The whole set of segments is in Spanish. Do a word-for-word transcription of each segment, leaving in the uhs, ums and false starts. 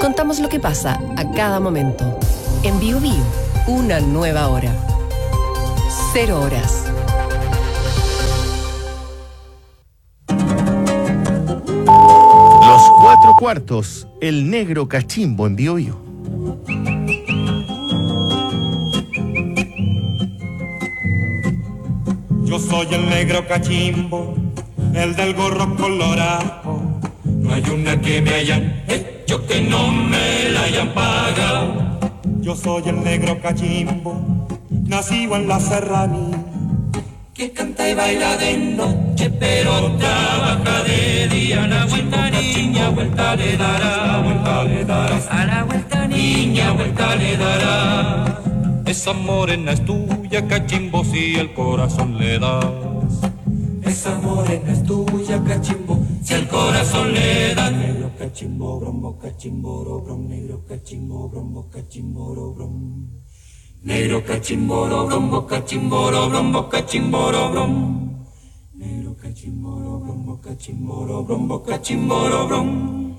Contamos lo que pasa a cada momento. En Bio Bio, una nueva hora. Cero horas. Los cuatro cuartos, el negro cachimbo en Bio Bio. Yo soy el negro cachimbo, el del gorro colorado. No hay una que me hayan hecho que no me la hayan pagado. Yo soy el negro cachimbo, nacido en la serranía, que canta y baila de noche, pero trabaja de día. A la vuelta niña, vuelta le dará, vuelta le darás. A la vuelta niña, vuelta le darás. Esa morena es tuya, cachimbo, si el corazón le das. Esa morena es tuya, cachimbo, si el corazón le das. Negro cachimbo, bromo, cachimbo, brom, negro cachimbo, bromo, cachimbo, brom. Negro cachimbo, bromo, cachimbo, bromo, cachimbo, brom. Negro cachimbo, bromo, cachimbo, bromo, cachimbo, brom.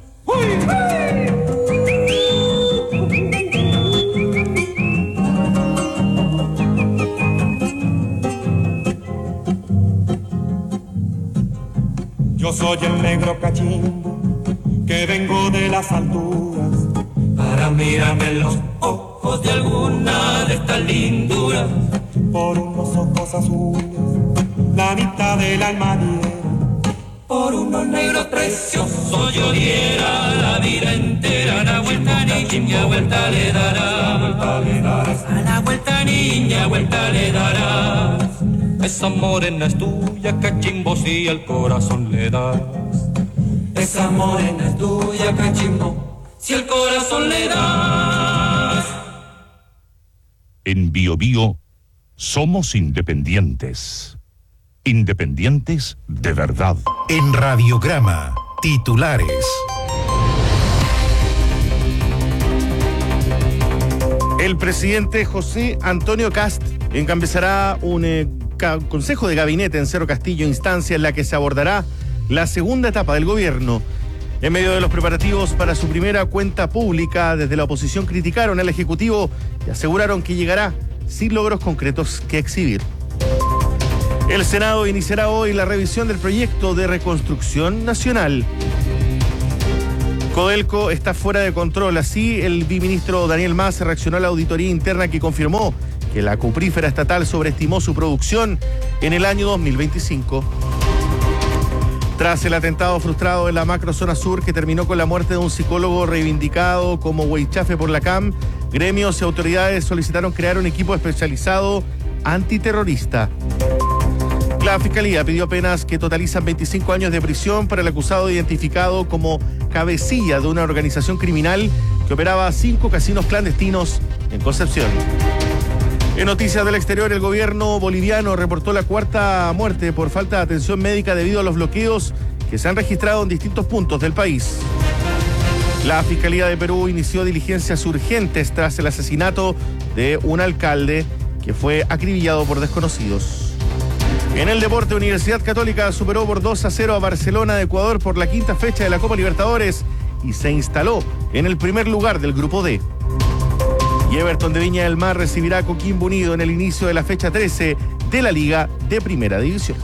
Yo soy el negro cachimbo, que vengo de las alturas, para mirarme en los ojos de alguna de estas linduras. Por unos ojos azules, la mitad del alma diera, por unos negros preciosos yo diera la vida entera. A la vuelta niña, vuelta le dará, vuelta le darás. A la vuelta niña, vuelta le darás. Esa morena es tuya, cachimbo, si el corazón le das. Esa morena es tuya, cachimbo, si el corazón le das. En Bio Bio somos independientes. Independientes de verdad. En Radiograma, titulares. El presidente José Antonio Kast encabezará un eh, ca- consejo de gabinete en Cerro Castillo, instancia en la que se abordará la segunda etapa del gobierno. En medio de los preparativos para su primera cuenta pública, desde la oposición criticaron al Ejecutivo y aseguraron que llegará sin logros concretos que exhibir. El Senado iniciará hoy la revisión del proyecto de reconstrucción nacional. Codelco está fuera de control. Así, el biministro Daniel Mas reaccionó a la auditoría interna que confirmó que la cuprífera estatal sobreestimó su producción en el año dos mil veinticinco. Tras el atentado frustrado en la macrozona sur que terminó con la muerte de un psicólogo reivindicado como huichafe por la C A M, gremios y autoridades solicitaron crear un equipo especializado antiterrorista. La Fiscalía pidió penas que totalizan veinticinco años de prisión para el acusado identificado como cabecilla de una organización criminal que operaba cinco casinos clandestinos en Concepción. En noticias del exterior, el gobierno boliviano reportó la cuarta muerte por falta de atención médica debido a los bloqueos que se han registrado en distintos puntos del país. La Fiscalía de Perú inició diligencias urgentes tras el asesinato de un alcalde que fue acribillado por desconocidos. En el deporte, Universidad Católica superó por dos a cero a Barcelona de Ecuador por la quinta fecha de la Copa Libertadores y se instaló en el primer lugar del Grupo D. Y Everton de Viña del Mar recibirá a Coquimbo Unido en el inicio de la fecha trece de la Liga de Primera División.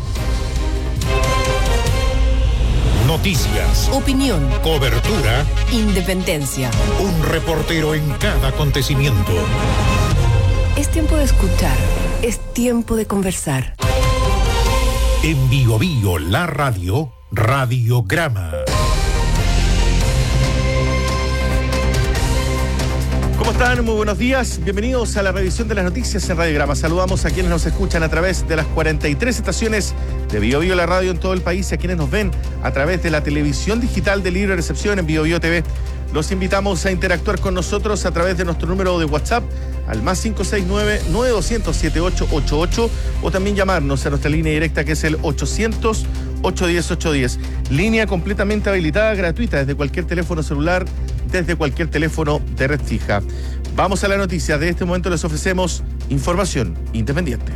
Noticias, Opinión, cobertura, independencia. un reportero en cada acontecimiento. Es tiempo de escuchar, es tiempo de conversar. En Bio Bio, la radio, Radiograma. ¿Cómo están? Muy buenos días. Bienvenidos a la revisión de las noticias en Radiograma. Saludamos a quienes nos escuchan a través de las cuarenta y tres estaciones de Bio Bio, la radio en todo el país, y a quienes nos ven a través de la televisión digital de Libre Recepción en Bio Bio T V. Los invitamos a interactuar con nosotros a través de nuestro número de WhatsApp al más cinco seis nueve, nueve dos cero, siete ocho ocho ocho o también llamarnos a nuestra línea directa que es el ochocientos, ochocientos diez, ochocientos diez. Línea completamente habilitada, gratuita, desde cualquier teléfono celular, desde cualquier teléfono de red fija. Vamos a la noticia. De este momento les ofrecemos información independiente.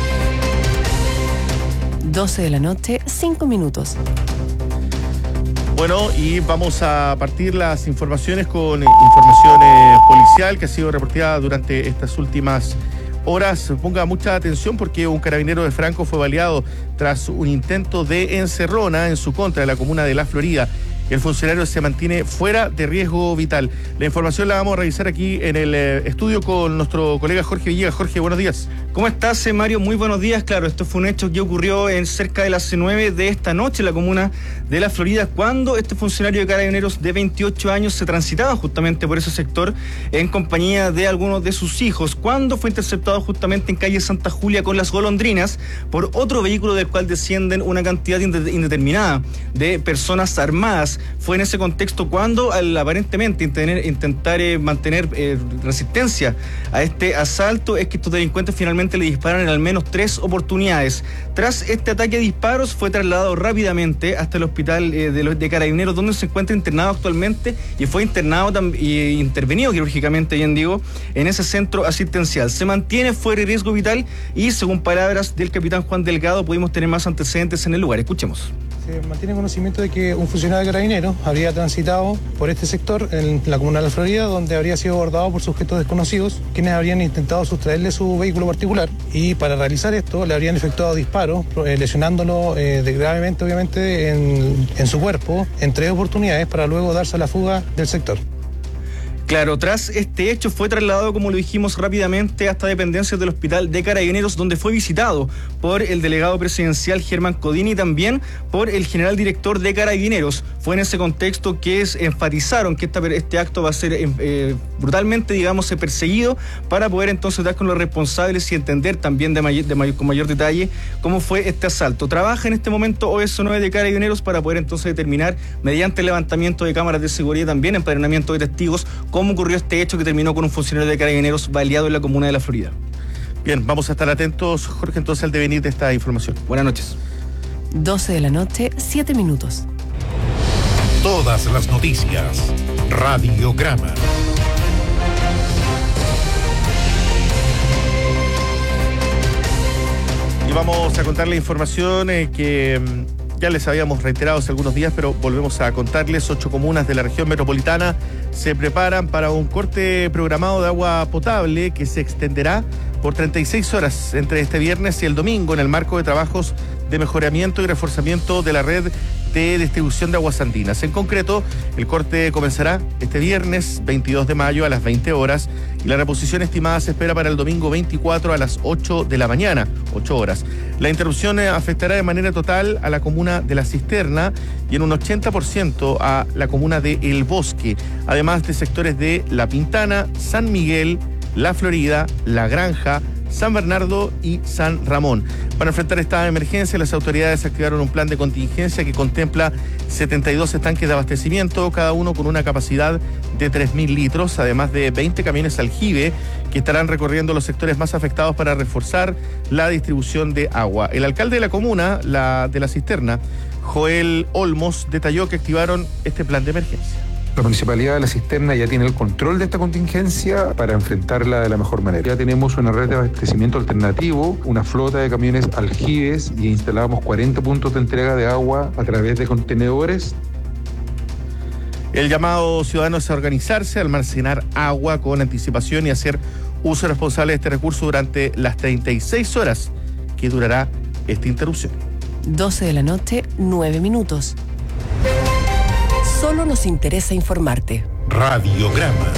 doce de la noche, cinco minutos. Bueno, y vamos a partir las informaciones con información eh, policial que ha sido reportada durante estas últimas horas. Ponga mucha atención porque un carabinero de Franco fue baleado tras un intento de encerrona en su contra en la comuna de La Florida. El funcionario se mantiene fuera de riesgo vital. La información la vamos a revisar aquí en el eh, estudio con nuestro colega Jorge Villegas. Jorge, buenos días. ¿Cómo estás, Mario? Muy buenos días. Claro, esto fue un hecho que ocurrió en cerca de las nueve de esta noche en la comuna de La Florida, cuando este funcionario de Carabineros de veintiocho años se transitaba justamente por ese sector en compañía de algunos de sus hijos, cuando fue interceptado justamente en calle Santa Julia con Las Golondrinas por otro vehículo del cual descienden una cantidad indeterminada de personas armadas. Fue en ese contexto cuando, al aparentemente intentar, intentar eh, mantener eh, resistencia a este asalto, es que estos delincuentes finalmente le disparan en al menos tres oportunidades. Tras este ataque a disparos, fue trasladado rápidamente hasta el hospital eh, de, los, de Carabineros, donde se encuentra internado actualmente, y fue internado y intervenido quirúrgicamente, bien digo, en ese centro asistencial. Se mantiene fuera de riesgo vital y, según palabras del capitán Juan Delgado, pudimos tener más antecedentes en el lugar. Escuchemos. Se mantiene conocimiento de que un funcionario de Carabineros habría transitado por este sector en la comuna de La Florida, donde habría sido abordado por sujetos desconocidos, quienes habrían intentado sustraerle su vehículo particular, y para realizar esto le habrían efectuado disparos, eh, lesionándolo eh, de gravemente, obviamente, en, en su cuerpo, en tres oportunidades, para luego darse a la fuga del sector. Claro, tras este hecho fue trasladado, como lo dijimos rápidamente, hasta dependencias del hospital de Carabineros, donde fue visitado por el delegado presidencial Germán Codini y también por el general director de Carabineros. Fue en ese contexto que es, enfatizaron que esta, este acto va a ser eh, brutalmente, digamos, perseguido, para poder entonces dar con los responsables y entender también de may- de may- con mayor detalle cómo fue este asalto. Trabaja en este momento O S nueve de Carabineros para poder entonces determinar, mediante el levantamiento de cámaras de seguridad y también empadronamiento de testigos, cómo ocurrió este hecho que terminó con un funcionario de Carabineros baleado en la comuna de La Florida. Bien, vamos a estar atentos, Jorge, entonces al devenir de esta información. Buenas noches. doce de la noche, siete minutos. Todas las noticias. Radiograma. Y vamos a contar la información eh, que ya les habíamos reiterado hace algunos días, pero volvemos a contarles. Ocho comunas de la región metropolitana se preparan para un corte programado de agua potable que se extenderá por treinta y seis horas entre este viernes y el domingo, en el marco de trabajos de mejoramiento y reforzamiento de la red de distribución de aguas andinas. En concreto, el corte comenzará este viernes veintidós de mayo a las veinte horas y la reposición estimada se espera para el domingo veinticuatro a las ocho de la mañana, ocho horas. La interrupción afectará de manera total a la comuna de La Cisterna y en un ochenta por ciento a la comuna de El Bosque, además de sectores de La Pintana, San Miguel, La Florida, La Granja, San Bernardo y San Ramón. Para enfrentar esta emergencia, las autoridades activaron un plan de contingencia que contempla setenta y dos estanques de abastecimiento, cada uno con una capacidad de tres mil litros, además de veinte camiones aljibe que estarán recorriendo los sectores más afectados para reforzar la distribución de agua. El alcalde de la comuna, la de La Cisterna, Joel Olmos, detalló que activaron este plan de emergencia. La Municipalidad de La Cisterna ya tiene el control de esta contingencia para enfrentarla de la mejor manera. Ya tenemos una red de abastecimiento alternativo, una flota de camiones aljibes y instalamos cuarenta puntos de entrega de agua a través de contenedores. El llamado ciudadano es a organizarse, a almacenar agua con anticipación y hacer uso responsable de este recurso durante las treinta y seis horas que durará esta interrupción. doce de la noche, nueve minutos. Solo nos interesa informarte. Radiograma.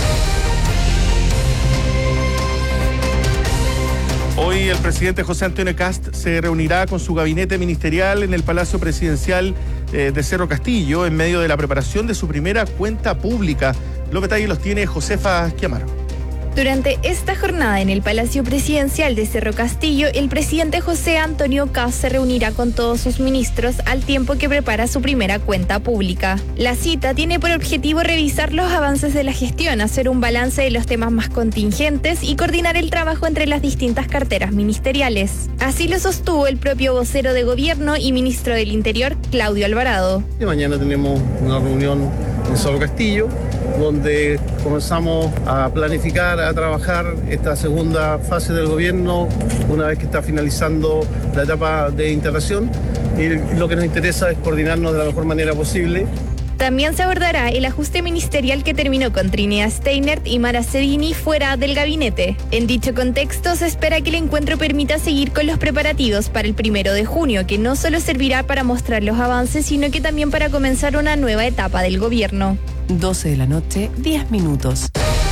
Hoy el presidente José Antonio Kast se reunirá con su gabinete ministerial en el Palacio Presidencial eh, de Cerro Castillo en medio de la preparación de su primera cuenta pública. Los detalles los tiene Josefa Schiamaro. Durante esta jornada en el Palacio Presidencial de Cerro Castillo, el presidente José Antonio Kast se reunirá con todos sus ministros al tiempo que prepara su primera cuenta pública. La cita tiene por objetivo revisar los avances de la gestión, hacer un balance de los temas más contingentes y coordinar el trabajo entre las distintas carteras ministeriales. Así lo sostuvo el propio vocero de gobierno y ministro del Interior, Claudio Alvarado. Y mañana tenemos una reunión en Cerro Castillo, donde comenzamos a planificar, a trabajar esta segunda fase del gobierno, una vez que está finalizando la etapa de integración. Y lo que nos interesa es coordinarnos de la mejor manera posible. También se abordará el ajuste ministerial que terminó con Trinidad Steinert y Mara Sedini fuera del gabinete. En dicho contexto, se espera que el encuentro permita seguir con los preparativos para el primero de junio, que no solo servirá para mostrar los avances, sino que también para comenzar una nueva etapa del gobierno. doce de la noche, diez minutos.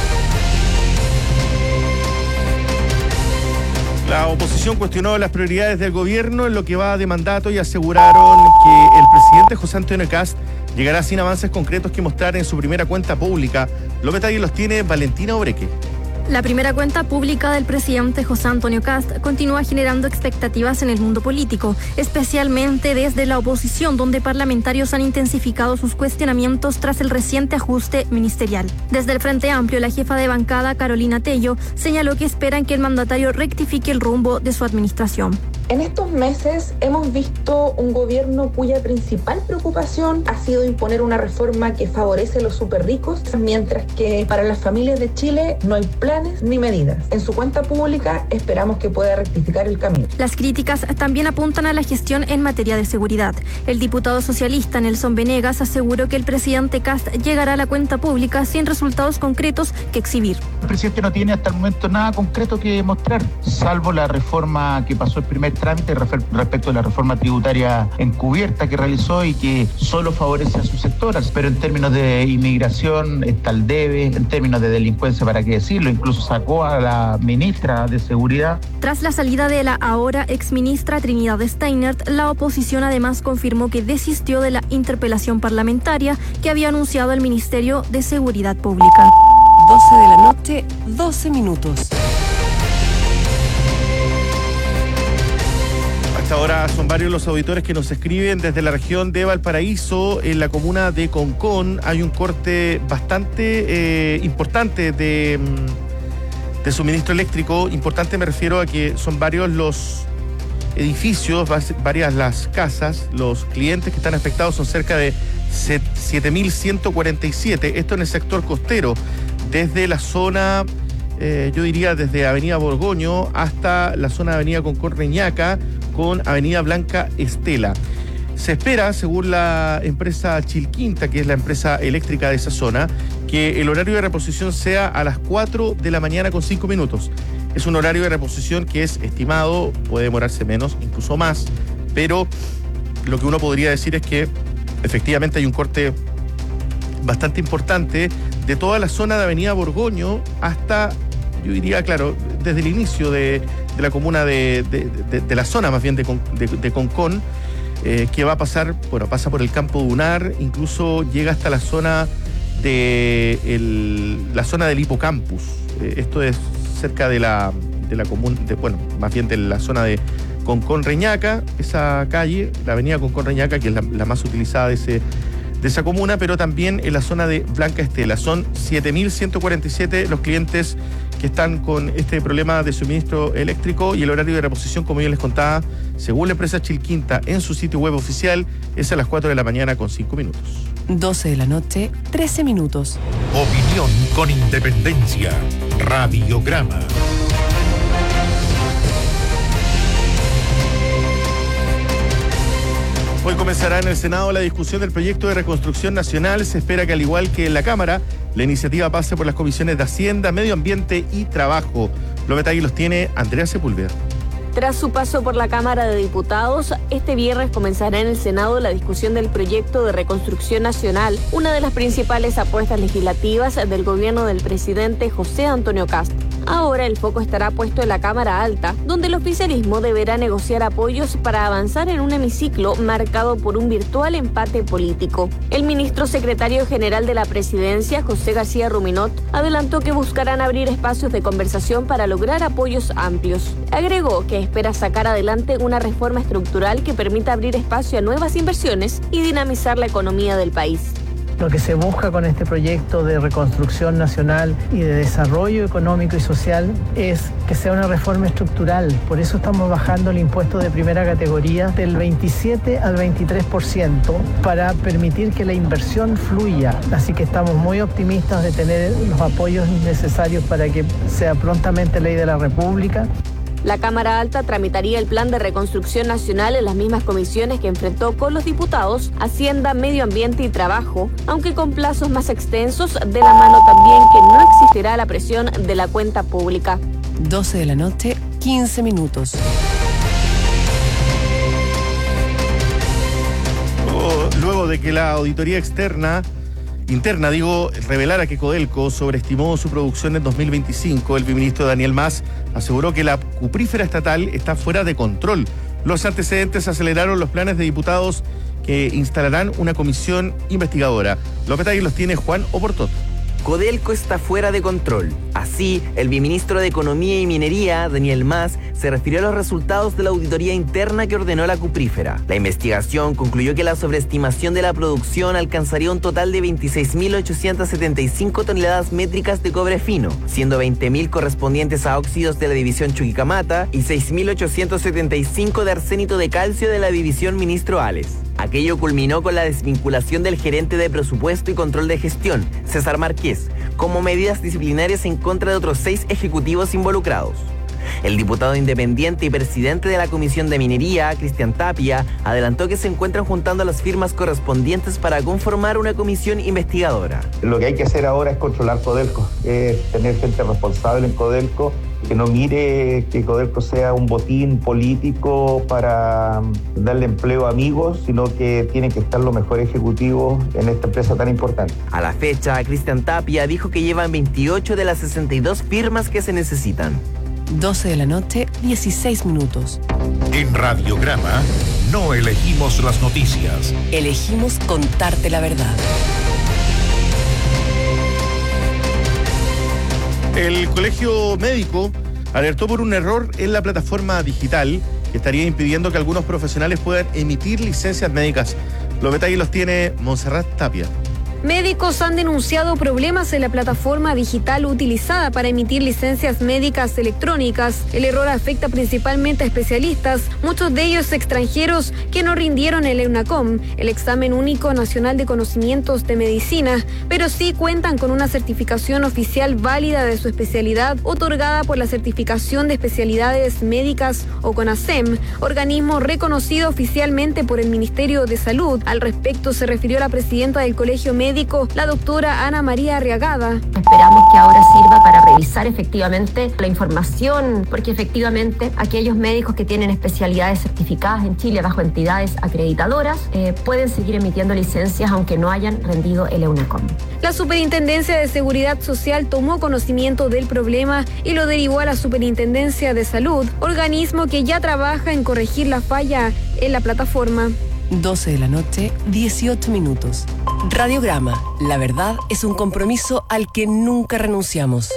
La oposición cuestionó las prioridades del gobierno en lo que va de mandato y aseguraron que el presidente José Antonio Kast llegará sin avances concretos que mostrar en su primera cuenta pública. Los detalles los tiene Valentina Obreque. La primera cuenta pública del presidente José Antonio Kast continúa generando expectativas en el mundo político, especialmente desde la oposición, donde parlamentarios han intensificado sus cuestionamientos tras el reciente ajuste ministerial. Desde el Frente Amplio, la jefa de bancada, Carolina Tello, señaló que esperan que el mandatario rectifique el rumbo de su administración. En estos meses hemos visto un gobierno cuya principal preocupación ha sido imponer una reforma que favorece a los superricos, mientras que para las familias de Chile no hay planes ni medidas. En su cuenta pública esperamos que pueda rectificar el camino. Las críticas también apuntan a la gestión en materia de seguridad. El diputado socialista Nelson Venegas aseguró que el presidente Kast llegará a la cuenta pública sin resultados concretos que exhibir. El presidente no tiene hasta el momento nada concreto que mostrar, salvo la reforma que pasó el primer trámite respecto a la reforma tributaria encubierta que realizó y que solo favorece a sus sectores, pero en términos de inmigración está el debe, en términos de delincuencia, para qué decirlo, incluso sacó a la ministra de Seguridad. Tras la salida de la ahora exministra Trinidad Steinert, la oposición además confirmó que desistió de la interpelación parlamentaria que había anunciado el Ministerio de Seguridad Pública. doce de la noche, doce minutos. Hasta ahora son varios los auditores que nos escriben desde la región de Valparaíso. En la comuna de Concón hay un corte bastante eh, importante de, de suministro eléctrico. Importante me refiero a que son varios los edificios, varias las casas. Los clientes que están afectados son cerca de siete mil ciento cuarenta y siete. Esto en el sector costero, desde la zona, eh, yo diría desde Avenida Borgoño hasta la zona de Avenida Concón Reñaca, con Avenida Blanca Estela. Se espera, según la empresa Chilquinta, que es la empresa eléctrica de esa zona, que el horario de reposición sea a las cuatro de la mañana con cinco minutos. Es un horario de reposición que es estimado, puede demorarse menos, incluso más, pero lo que uno podría decir es que efectivamente hay un corte bastante importante de toda la zona de Avenida Borgoño hasta, yo diría, claro, desde el inicio de, de la comuna de, de, de, de la zona más bien de, de, de Concón, eh, que va a pasar, bueno, pasa por el campo dunar, incluso llega hasta la zona de el, la zona del hipocampus. Eh, esto es cerca de la, de la comuna, de, bueno, más bien de la zona de Concón Reñaca, esa calle, la avenida Concón Reñaca, que es la, la más utilizada de ese de esa comuna, pero también en la zona de Blanca Estela. Son siete mil ciento cuarenta y siete los clientes que están con este problema de suministro eléctrico, y el horario de reposición, como yo les contaba, según la empresa Chilquinta en su sitio web oficial, es a las cuatro de la mañana con cinco minutos. doce de la noche, trece minutos. Opinión con independencia. Radiograma. Hoy comenzará en el Senado la discusión del proyecto de reconstrucción nacional. Se espera que, al igual que en la Cámara, la iniciativa pase por las comisiones de Hacienda, Medio Ambiente y Trabajo. Los detalles los tiene Andrea Sepúlveda. Tras su paso por la Cámara de Diputados, este viernes comenzará en el Senado la discusión del proyecto de reconstrucción nacional, una de las principales apuestas legislativas del gobierno del presidente José Antonio Kast. Ahora el foco estará puesto en la Cámara Alta, donde el oficialismo deberá negociar apoyos para avanzar en un hemiciclo marcado por un virtual empate político. El ministro secretario general de la Presidencia, José García Ruminot, adelantó que buscarán abrir espacios de conversación para lograr apoyos amplios. Agregó que espera sacar adelante una reforma estructural que permita abrir espacio a nuevas inversiones y dinamizar la economía del país. Lo que se busca con este proyecto de reconstrucción nacional y de desarrollo económico y social es que sea una reforma estructural. Por eso estamos bajando el impuesto de primera categoría del veintisiete al veintitrés por ciento para permitir que la inversión fluya. Así que estamos muy optimistas de tener los apoyos necesarios para que sea prontamente ley de la República. La Cámara Alta tramitaría el plan de reconstrucción nacional en las mismas comisiones que enfrentó con los diputados Hacienda, Medio Ambiente y Trabajo, aunque con plazos más extensos, de la mano también que no existirá la presión de la cuenta pública. doce de la noche, quince minutos. Luego de que la auditoría externa, interna, digo, revelara que Codelco sobreestimó su producción en dos mil veinticinco, el viceministro Daniel Mas aseguró que la cuprífera estatal está fuera de control. Los antecedentes aceleraron los planes de diputados que instalarán una comisión investigadora. Los detalles los tiene Juan Oportot. Codelco está fuera de control. Así, el viceministro de Economía y Minería, Daniel Mas, se refirió a los resultados de la auditoría interna que ordenó la cuprífera. La investigación concluyó que la sobreestimación de la producción alcanzaría un total de veintiséis mil ochocientas setenta y cinco toneladas métricas de cobre fino, siendo veinte mil correspondientes a óxidos de la división Chuquicamata y seis mil ochocientos setenta y cinco de arsénito de calcio de la división Ministro Ales. Aquello culminó con la desvinculación del gerente de presupuesto y control de gestión, César Márquez, como medidas disciplinarias en contra de otros seis ejecutivos involucrados. El diputado independiente y presidente de la Comisión de Minería, Cristian Tapia, adelantó que se encuentran juntando las firmas correspondientes para conformar una comisión investigadora. Lo que hay que hacer ahora es controlar Codelco, es tener gente responsable en Codelco, que no mire que Codelco sea un botín político para darle empleo a amigos, sino que tienen que estar los mejores ejecutivos en esta empresa tan importante. A la fecha, Cristian Tapia dijo que llevan veintiocho de las sesenta y dos firmas que se necesitan. doce de la noche, dieciséis minutos. En Radiograma no elegimos las noticias. Elegimos contarte la verdad. El Colegio Médico alertó por un error en la plataforma digital que estaría impidiendo que algunos profesionales puedan emitir licencias médicas. Los detalles los tiene Montserrat Tapia. Médicos han denunciado problemas en la plataforma digital utilizada para emitir licencias médicas electrónicas. El error afecta principalmente a especialistas, muchos de ellos extranjeros que no rindieron el EUNACOM, el examen único nacional de conocimientos de medicina, pero sí cuentan con una certificación oficial válida de su especialidad otorgada por la Certificación de Especialidades Médicas o CONASEM, organismo reconocido oficialmente por el Ministerio de Salud. Al respecto se refirió la presidenta del Colegio Médico, la doctora Ana María Arriagada. Esperamos que ahora sirva para revisar efectivamente la información, porque efectivamente aquellos médicos que tienen especialidades certificadas en Chile bajo entidades acreditadoras eh, pueden seguir emitiendo licencias aunque no hayan rendido el EUNACOM. La Superintendencia de Seguridad Social tomó conocimiento del problema y lo derivó a la Superintendencia de Salud, organismo que ya trabaja en corregir la falla en la plataforma. doce de la noche, dieciocho minutos. Radiograma. La verdad es un compromiso al que nunca renunciamos.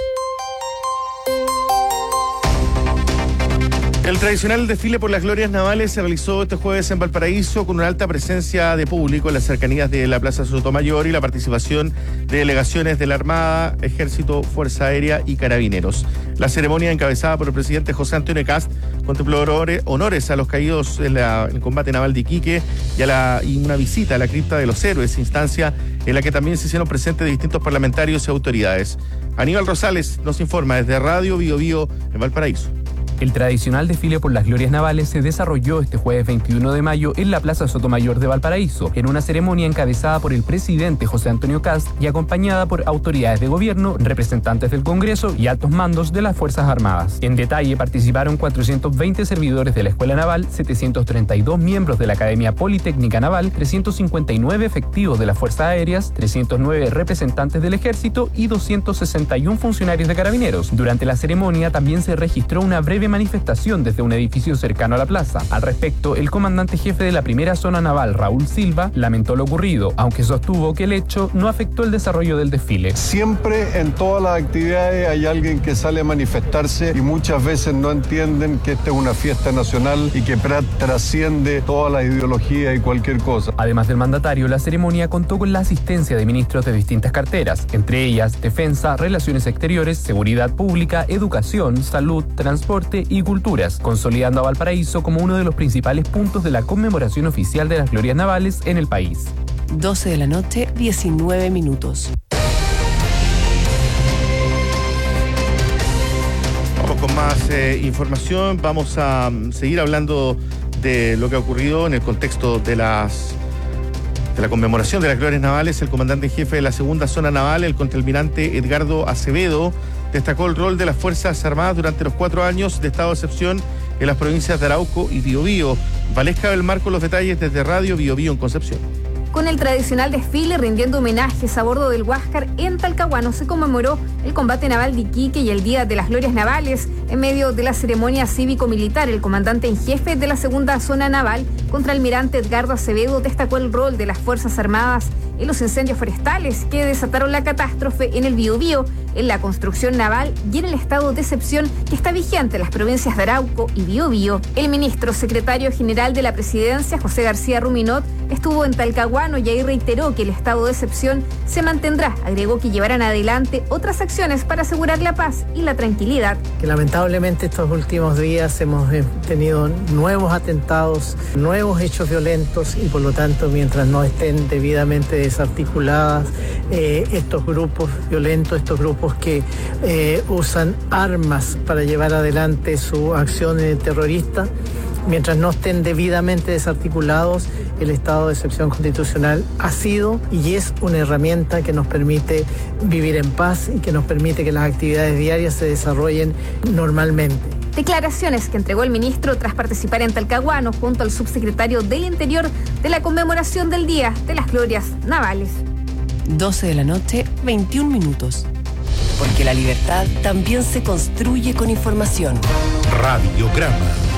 El tradicional desfile por las glorias navales se realizó este jueves en Valparaíso con una alta presencia de público en las cercanías de la Plaza Sotomayor y la participación de delegaciones de la Armada, Ejército, Fuerza Aérea y Carabineros. La ceremonia, encabezada por el presidente José Antonio Cast, contempló honores a los caídos en, la, en el combate naval de Iquique y, a la, y una visita a la cripta de los héroes, instancia en la que también se hicieron presentes distintos parlamentarios y autoridades. Aníbal Rosales nos informa desde Radio Bio Bio en Valparaíso. El tradicional desfile por las glorias navales se desarrolló este jueves veintiuno de mayo en la Plaza Sotomayor de Valparaíso, en una ceremonia encabezada por el presidente José Antonio Cast y acompañada por autoridades de gobierno, representantes del Congreso y altos mandos de las Fuerzas Armadas. En detalle participaron cuatrocientos veinte servidores de la Escuela Naval, setecientos treinta y dos miembros de la Academia Politécnica Naval, trescientos cincuenta y nueve efectivos de las Fuerzas Aéreas, trescientos nueve representantes del Ejército y doscientos sesenta y uno funcionarios de Carabineros. Durante la ceremonia también se registró una breve manifestación desde un edificio cercano a la plaza. Al respecto, el comandante jefe de la primera zona naval, Raúl Silva, lamentó lo ocurrido, aunque sostuvo que el hecho no afectó el desarrollo del desfile. Siempre en todas las actividades hay alguien que sale a manifestarse y muchas veces no entienden que esta es una fiesta nacional y que trasciende toda la ideología y cualquier cosa. Además del mandatario, la ceremonia contó con la asistencia de ministros de distintas carteras, entre ellas Defensa, Relaciones Exteriores, Seguridad Pública, Educación, Salud, Transporte y Culturas, consolidando a Valparaíso como uno de los principales puntos de la conmemoración oficial de las glorias navales en el país. doce de la noche, diecinueve minutos. Vamos con con más eh, información. Vamos a um, seguir hablando de lo que ha ocurrido en el contexto de las de la conmemoración de las glorias navales. El comandante en jefe de la segunda zona naval, el contraalmirante Edgardo Acevedo, destacó el rol de las Fuerzas Armadas durante los cuatro años de estado de excepción en las provincias de Arauco y Biobío. Valesca Belmar con los detalles desde Radio Biobío en Concepción. Con el tradicional desfile rindiendo homenajes a bordo del Huáscar en Talcahuano se conmemoró el combate naval de Iquique y el Día de las Glorias Navales. En medio de la ceremonia cívico-militar, el comandante en jefe de la segunda zona naval, contraalmirante Edgardo Acevedo, destacó el rol de las Fuerzas Armadas en los incendios forestales que desataron la catástrofe en el Biobío, en la construcción naval y en el estado de excepción que está vigente en las provincias de Arauco y Biobío. El ministro secretario general de la Presidencia, José García Ruminot, estuvo en Talcahuano y ahí reiteró que el estado de excepción se mantendrá. Agregó que llevarán adelante otras acciones para asegurar la paz y la tranquilidad. Que lamentablemente estos últimos días hemos tenido nuevos atentados, nuevos hechos violentos y por lo tanto mientras no estén debidamente desarticuladas eh, estos grupos violentos, estos grupos que eh, usan armas para llevar adelante su acción terrorista, mientras no estén debidamente desarticulados, el estado de excepción constitucional ha sido y es una herramienta que nos permite vivir en paz y que nos permite que las actividades diarias se desarrollen normalmente. Declaraciones que entregó el ministro tras participar en Talcahuano junto al subsecretario del Interior de la conmemoración del Día de las Glorias Navales. doce de la noche, veintiún minutos. Porque la libertad también se construye con información. Radiograma.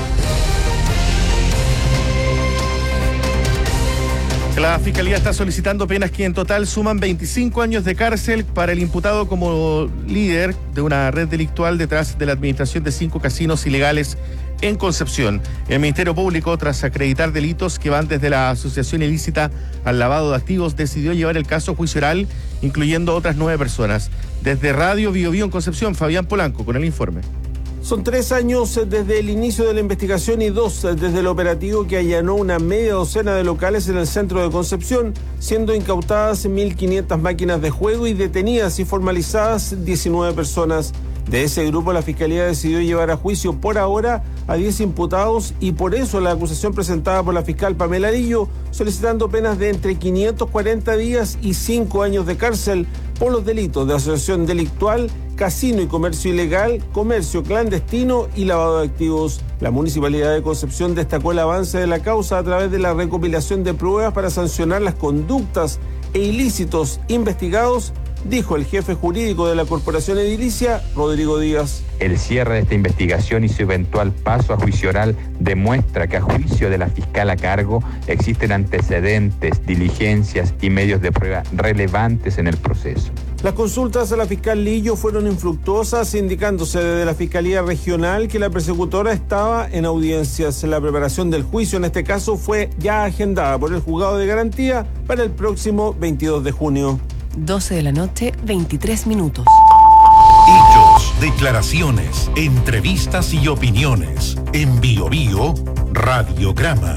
La Fiscalía está solicitando penas que en total suman veinticinco años de cárcel para el imputado como líder de una red delictual detrás de la administración de cinco casinos ilegales en Concepción. El Ministerio Público, tras acreditar delitos que van desde la asociación ilícita al lavado de activos, decidió llevar el caso a juicio oral, incluyendo otras nueve personas. Desde Radio Biobío en Concepción, Fabián Polanco con el informe. Son tres años desde el inicio de la investigación y dos desde el operativo que allanó una media docena de locales en el centro de Concepción, siendo incautadas mil quinientas máquinas de juego y detenidas y formalizadas diecinueve personas. De ese grupo, la Fiscalía decidió llevar a juicio por ahora a diez imputados y por eso la acusación presentada por la fiscal Pamela Arillo, solicitando penas de entre quinientos cuarenta días y cinco años de cárcel por los delitos de asociación delictual, casino y comercio ilegal, comercio clandestino y lavado de activos. La Municipalidad de Concepción destacó el avance de la causa a través de la recopilación de pruebas para sancionar las conductas e ilícitos investigados, dijo el jefe jurídico de la Corporación Edilicia, Rodrigo Díaz. El cierre de esta investigación y su eventual paso a juicio oral demuestra que a juicio de la fiscal a cargo existen antecedentes, diligencias y medios de prueba relevantes en el proceso. Las consultas a la fiscal Lillo fueron infructuosas, indicándose desde la Fiscalía Regional que la persecutora estaba en audiencias. La preparación del juicio en este caso fue ya agendada por el juzgado de garantía para el próximo veintidós de junio. doce de la noche, veintitrés minutos. Hechos, declaraciones, entrevistas y opiniones. En Biobío, Radiograma.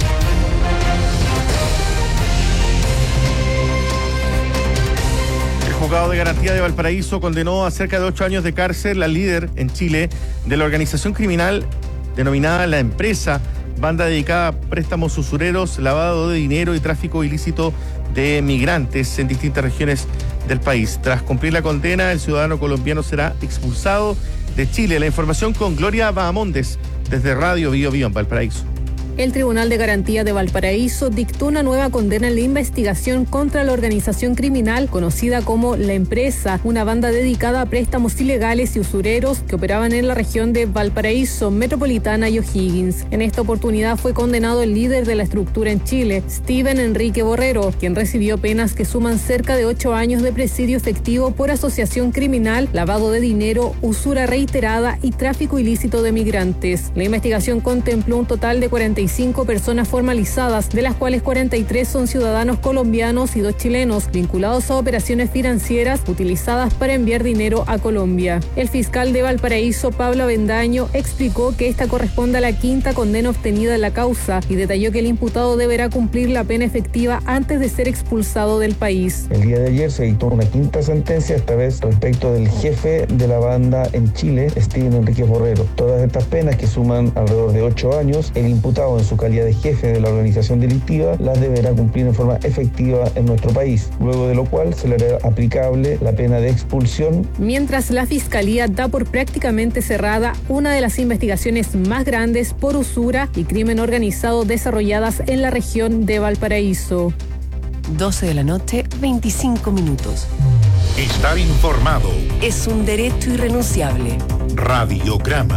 El juzgado de garantía de Valparaíso condenó a cerca de ocho años de cárcel al líder en Chile de la organización criminal denominada La Empresa, banda dedicada a préstamos usureros, lavado de dinero y tráfico ilícito de migrantes en distintas regiones del país. Tras cumplir la condena, el ciudadano colombiano será expulsado de Chile. La información con Gloria Bahamondes desde Radio Biobío en Valparaíso. El Tribunal de Garantía de Valparaíso dictó una nueva condena en la investigación contra la organización criminal conocida como La Empresa, una banda dedicada a préstamos ilegales y usureros que operaban en la región de Valparaíso, Metropolitana y O'Higgins. En esta oportunidad fue condenado el líder de la estructura en Chile, Steven Enrique Borrero, quien recibió penas que suman cerca de ocho años de presidio efectivo por asociación criminal, lavado de dinero, usura reiterada y tráfico ilícito de migrantes. La investigación contempló un total de cuarenta y y cinco personas formalizadas, de las cuales cuarenta y tres son ciudadanos colombianos y dos chilenos, vinculados a operaciones financieras utilizadas para enviar dinero a Colombia. El fiscal de Valparaíso, Pablo Avendaño, explicó que esta corresponde a la quinta condena obtenida en la causa y detalló que el imputado deberá cumplir la pena efectiva antes de ser expulsado del país. El día de ayer se dictó una quinta sentencia, esta vez respecto del jefe de la banda en Chile, Steven Enríquez Borrero. Todas estas penas, que suman alrededor de ocho años, el imputado en su calidad de jefe de la organización delictiva las deberá cumplir en forma efectiva en nuestro país, luego de lo cual se le hará aplicable la pena de expulsión. Mientras la Fiscalía da por prácticamente cerrada una de las investigaciones más grandes por usura y crimen organizado desarrolladas en la región de Valparaíso. doce de la noche, veinticinco minutos. Estar informado es un derecho irrenunciable. Radiograma.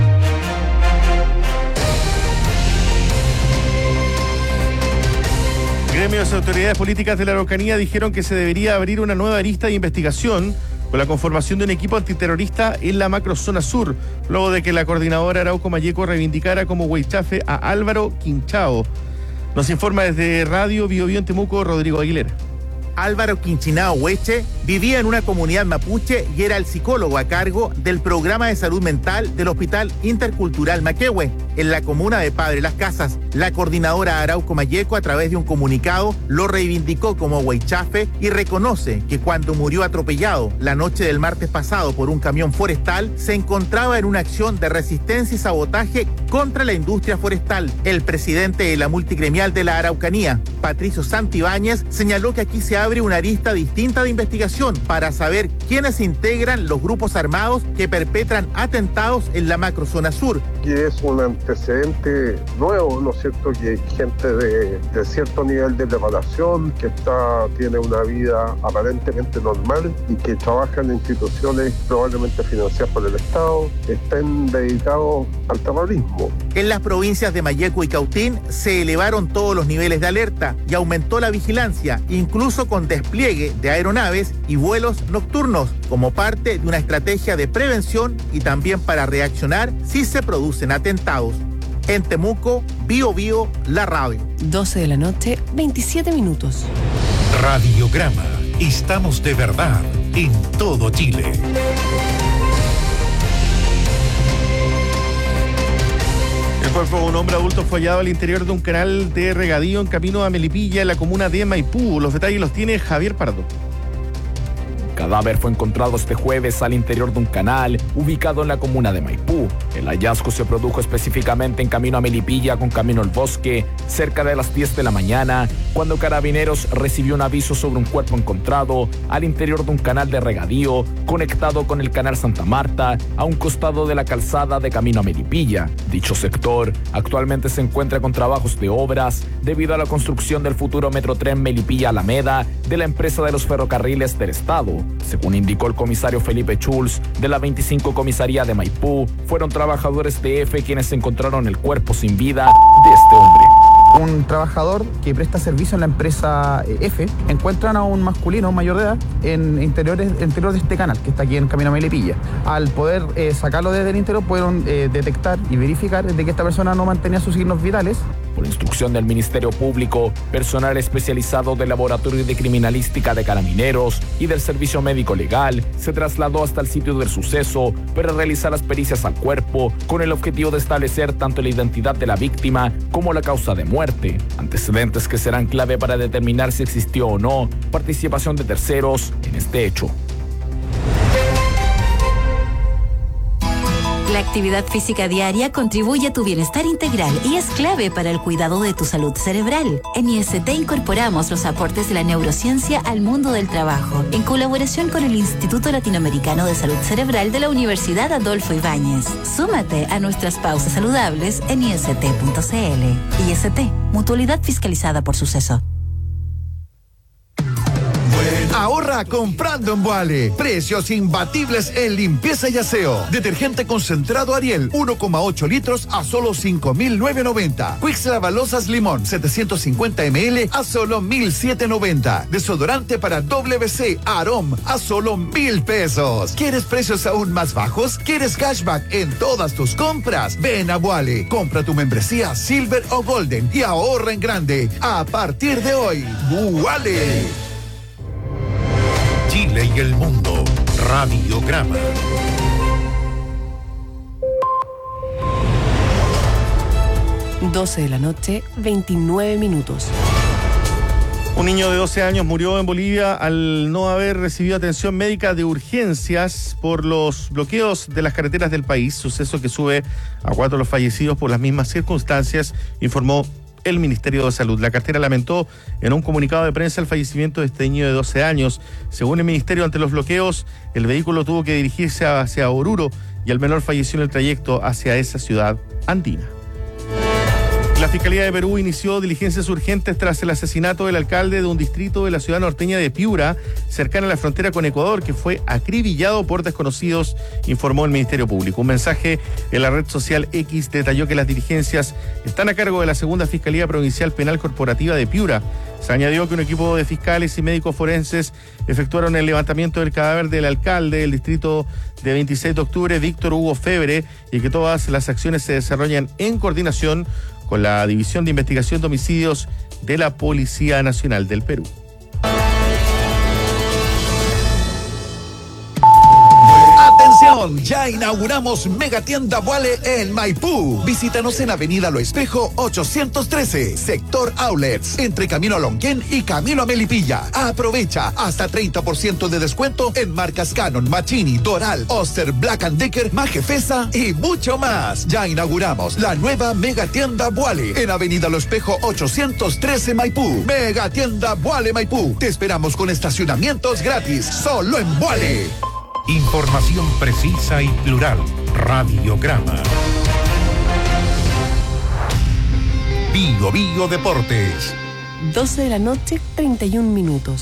Gremios y autoridades políticas de la Araucanía dijeron que se debería abrir una nueva arista de investigación con la conformación de un equipo antiterrorista en la macrozona sur, luego de que la coordinadora Arauco Mayeco reivindicara como huaychafe a Álvaro Quinchao. Nos informa desde Radio Bio Bio en Temuco, Rodrigo Aguilera. Álvaro Quinchinao Hueche vivía en una comunidad mapuche y era el psicólogo a cargo del programa de salud mental del Hospital Intercultural Maquehue, en la comuna de Padre Las Casas. La coordinadora Arauco Mayeco, a través de un comunicado, lo reivindicó como huaychafe y reconoce que cuando murió atropellado la noche del martes pasado por un camión forestal, se encontraba en una acción de resistencia y sabotaje contra la industria forestal. El presidente de la multigremial de la Araucanía, Patricio Santibáñez, señaló que aquí se abre una arista distinta de investigación para saber quiénes integran los grupos armados que perpetran atentados en la macrozona sur. Que es un antecedente nuevo, ¿no es cierto? Que hay gente de, de cierto nivel de preparación que está, tiene una vida aparentemente normal y que trabaja en instituciones probablemente financiadas por el Estado, estén dedicados al terrorismo. En las provincias de Mayeco y Cautín se elevaron todos los niveles de alerta y aumentó la vigilancia, incluso con despliegue de aeronaves y vuelos nocturnos, como parte de una estrategia de prevención y también para reaccionar si se producen atentados. En Temuco, Bio Bio, la radio. doce de la noche, veintisiete minutos. Radiograma. Estamos de verdad en todo Chile. El cuerpo de un hombre adulto fue hallado al interior de un canal de regadío en camino a Melipilla, en la comuna de Maipú. Los detalles los tiene Javier Pardo. El cadáver fue encontrado este jueves al interior de un canal ubicado en la comuna de Maipú. El hallazgo se produjo específicamente en camino a Melipilla con camino al bosque, cerca de las diez de la mañana, cuando Carabineros recibió un aviso sobre un cuerpo encontrado al interior de un canal de regadío conectado con el canal Santa Marta a un costado de la calzada de camino a Melipilla. Dicho sector actualmente se encuentra con trabajos de obras debido a la construcción del futuro Metrotren Melipilla-Alameda de la empresa de los ferrocarriles del Estado. Según indicó el comisario Felipe Schulz de la veinticinco Comisaría de Maipú, fueron trabajadores de F quienes encontraron el cuerpo sin vida de este hombre. Un trabajador que presta servicio en la empresa F encuentran a un masculino mayor de edad en interiores, interior de este canal que está aquí en camino a Melipilla. Al poder eh, sacarlo desde el interior pudieron eh, detectar y verificar de que esta persona no mantenía sus signos vitales. Por instrucción del Ministerio Público, personal especializado del Laboratorio de Criminalística de Carabineros y del Servicio Médico Legal se trasladó hasta el sitio del suceso para realizar las pericias al cuerpo con el objetivo de establecer tanto la identidad de la víctima como la causa de muerte, antecedentes que serán clave para determinar si existió o no participación de terceros en este hecho. La actividad física diaria contribuye a tu bienestar integral y es clave para el cuidado de tu salud cerebral. En I S T incorporamos los aportes de la neurociencia al mundo del trabajo, en colaboración con el Instituto Latinoamericano de Salud Cerebral de la Universidad Adolfo Ibáñez. Súmate a nuestras pausas saludables en I S T punto C L. I S T, mutualidad fiscalizada por Suceso. Ahorra está comprando en Vuale. Precios imbatibles en limpieza y aseo. Detergente concentrado Ariel, uno coma ocho litros a solo cinco mil novecientos noventa. Quicks Lavalosas Limón, setecientos cincuenta mililitros a solo mil setecientos noventa. Desodorante para W C Arom a solo mil pesos. ¿Quieres precios aún más bajos? ¿Quieres cashback en todas tus compras? Ven a Vuale. Compra tu membresía Silver o Golden y ahorra en grande. A partir de hoy, Vuale. Chile y el mundo. Radiograma. doce de la noche, veintinueve minutos. Un niño de doce años murió en Bolivia al no haber recibido atención médica de urgencias por los bloqueos de las carreteras del país, suceso que sube a cuatro los fallecidos por las mismas circunstancias, informó el Ministerio de Salud. La cartera lamentó en un comunicado de prensa el fallecimiento de este niño de doce años. Según el Ministerio, ante los bloqueos, el vehículo tuvo que dirigirse hacia Oruro y el menor falleció en el trayecto hacia esa ciudad andina. La Fiscalía de Perú inició diligencias urgentes tras el asesinato del alcalde de un distrito de la ciudad norteña de Piura, cercana a la frontera con Ecuador, que fue acribillado por desconocidos, informó el Ministerio Público. Un mensaje en la red social X detalló que las diligencias están a cargo de la Segunda Fiscalía Provincial Penal Corporativa de Piura. Se añadió que un equipo de fiscales y médicos forenses efectuaron el levantamiento del cadáver del alcalde del distrito de veintiséis de octubre, Víctor Hugo Febre, y que todas las acciones se desarrollan en coordinación con la División de Investigación de Homicidios de la Policía Nacional del Perú. ¡Atención! Ya inauguramos Megatienda Vuale en Maipú. Visítanos en Avenida Lo Espejo ochocientos trece, sector Outlets, entre Camino a Lonquén y Camino a Melipilla. Aprovecha hasta treinta por ciento de descuento en marcas Canon, Machini, Doral, Oster, Black and Decker, Majefesa y mucho más. Ya inauguramos la nueva Megatienda Vuale en Avenida Lo Espejo ochocientos trece, Maipú. Megatienda Vuale Maipú. Te esperamos con estacionamientos gratis, solo en Vuale. Información precisa y plural. Radiograma. Bio Bio Deportes. doce de la noche, treinta y un minutos.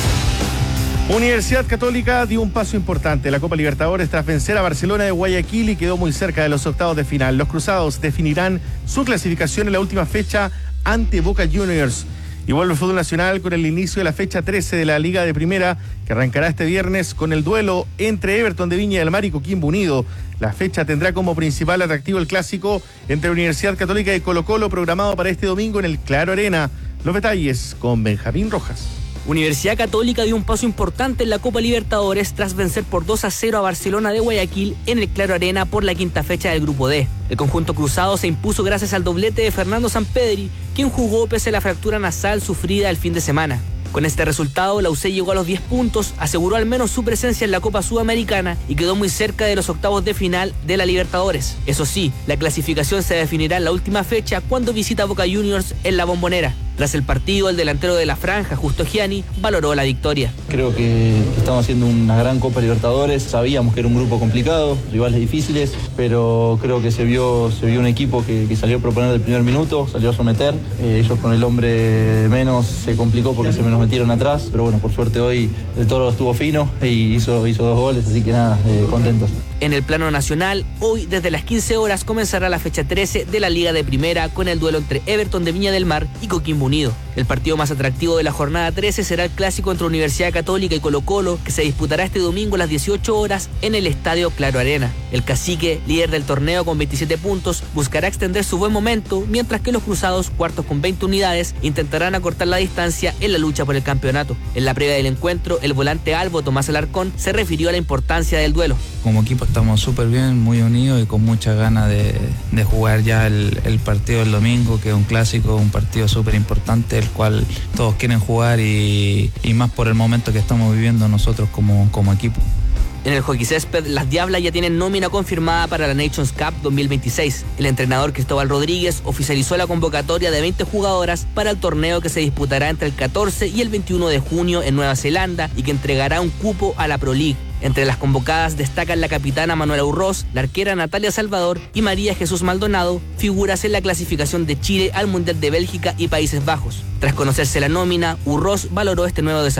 Universidad Católica dio un paso importante en la Copa Libertadores tras vencer a Barcelona de Guayaquil y quedó muy cerca de los octavos de final. Los cruzados definirán su clasificación en la última fecha ante Boca Juniors. Y vuelve el fútbol nacional con el inicio de la fecha trece de la Liga de Primera, que arrancará este viernes con el duelo entre Everton de Viña del Mar y Coquimbo Unido. La fecha tendrá como principal atractivo el clásico entre Universidad Católica y Colo-Colo, programado para este domingo en el Claro Arena. Los detalles con Benjamín Rojas. Universidad Católica dio un paso importante en la Copa Libertadores tras vencer por dos a cero a Barcelona de Guayaquil en el Claro Arena por la quinta fecha del Grupo D. El conjunto cruzado se impuso gracias al doblete de Fernando Sampedri, quien jugó pese a la fractura nasal sufrida el fin de semana. Con este resultado, la U C llegó a los diez puntos, aseguró al menos su presencia en la Copa Sudamericana y quedó muy cerca de los octavos de final de la Libertadores. Eso sí, la clasificación se definirá en la última fecha cuando visita Boca Juniors en la Bombonera. Tras el partido, el delantero de la franja, Justo Gianni, valoró la victoria. Creo que estamos haciendo una gran Copa Libertadores. Sabíamos que era un grupo complicado, rivales difíciles, pero creo que se vio, se vio un equipo que, que salió a proponer del primer minuto, salió a someter. Eh, ellos con el hombre menos se complicó porque se nos metieron atrás, pero bueno, por suerte hoy el Toro estuvo fino y hizo, hizo dos goles, así que nada, eh, contentos. En el plano nacional, hoy desde las quince horas comenzará la fecha trece de la Liga de Primera con el duelo entre Everton de Viña del Mar y Coquimbo Unido. El partido más atractivo de la jornada trece será el clásico entre Universidad Católica y Colo-Colo, que se disputará este domingo a las dieciocho horas en el Estadio Claro Arena. El cacique, líder del torneo con veintisiete puntos, buscará extender su buen momento, mientras que los cruzados, cuartos con veinte unidades, intentarán acortar la distancia en la lucha por el campeonato. En la previa del encuentro, el volante albo Tomás Alarcón se refirió a la importancia del duelo. Como equipo estamos súper bien, muy unidos y con muchas ganas de, de jugar ya el, el partido del domingo, que es un clásico, un partido súper importante, el cual todos quieren jugar y, y más por el momento que estamos viviendo nosotros como, como equipo. En el hockey césped, las Diablas ya tienen nómina confirmada para la Nations Cup dos mil veintiséis. El entrenador Cristóbal Rodríguez oficializó la convocatoria de veinte jugadoras para el torneo que se disputará entre el catorce y el veintiuno de junio en Nueva Zelanda y que entregará un cupo a la Pro League. Entre las convocadas destacan la capitana Manuela Urroz, la arquera Natalia Salvador y María Jesús Maldonado, figuras en la clasificación de Chile al Mundial de Bélgica y Países Bajos. Tras conocerse la nómina, Urroz valoró este nuevo desafío.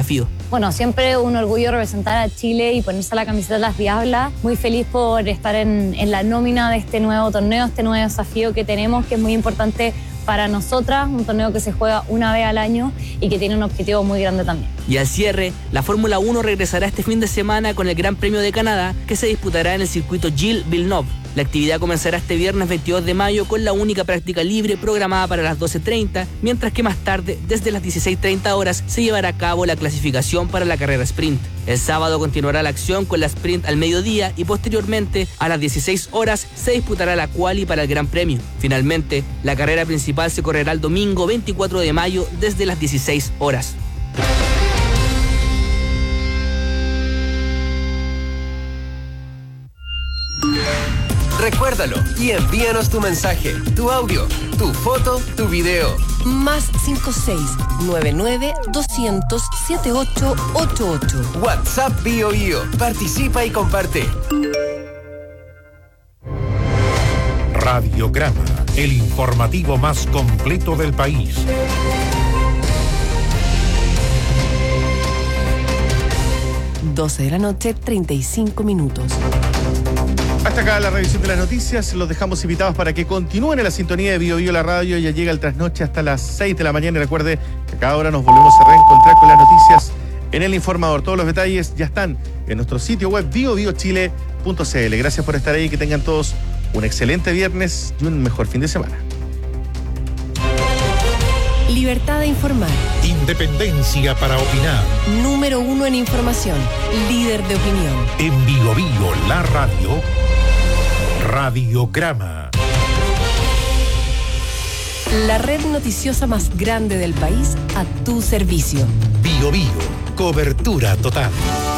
bueno, siempre un orgullo representar a Chile y ponerse la camiseta de las Diablas. Muy feliz por estar en, en la nómina de este nuevo torneo, este nuevo desafío que tenemos, que es muy importante para nosotras, un torneo que se juega una vez al año y que tiene un objetivo muy grande también. Y al cierre, la Fórmula uno regresará este fin de semana con el Gran Premio de Canadá, que se disputará en el circuito Gilles Villeneuve. La actividad comenzará este viernes veintidós de mayo con la única práctica libre programada para las doce treinta, mientras que más tarde, desde las dieciséis treinta horas, se llevará a cabo la clasificación para la carrera sprint. El sábado continuará la acción con la sprint al mediodía y posteriormente, a las dieciséis horas, se disputará la quali para el Gran Premio. Finalmente, la carrera principal se correrá el domingo veinticuatro de mayo desde las dieciséis horas. Recuérdalo y envíanos tu mensaje, tu audio, tu foto, tu video. Más cinco seis nueve nueve doscientos setenta y ocho ochenta y ocho. WhatsApp Bio Bio. Participa y comparte. Radiograma, el informativo más completo del país. doce de la noche, treinta y cinco minutos. Hasta acá la revisión de las noticias. Los dejamos invitados para que continúen en la sintonía de Bio Bio la radio. Ya llega el trasnoche hasta las seis de la mañana. Y recuerde que a cada hora nos volvemos a reencontrar con las noticias en el informador. Todos los detalles ya están en nuestro sitio web bio bio chile punto c l. Gracias por estar ahí y que tengan todos un excelente viernes y un mejor fin de semana. Libertad de informar. Independencia para opinar. Número uno en información. Líder de opinión. En Bio Bio la radio. Radiograma. La red noticiosa más grande del país a tu servicio. Bio Bio. Cobertura total.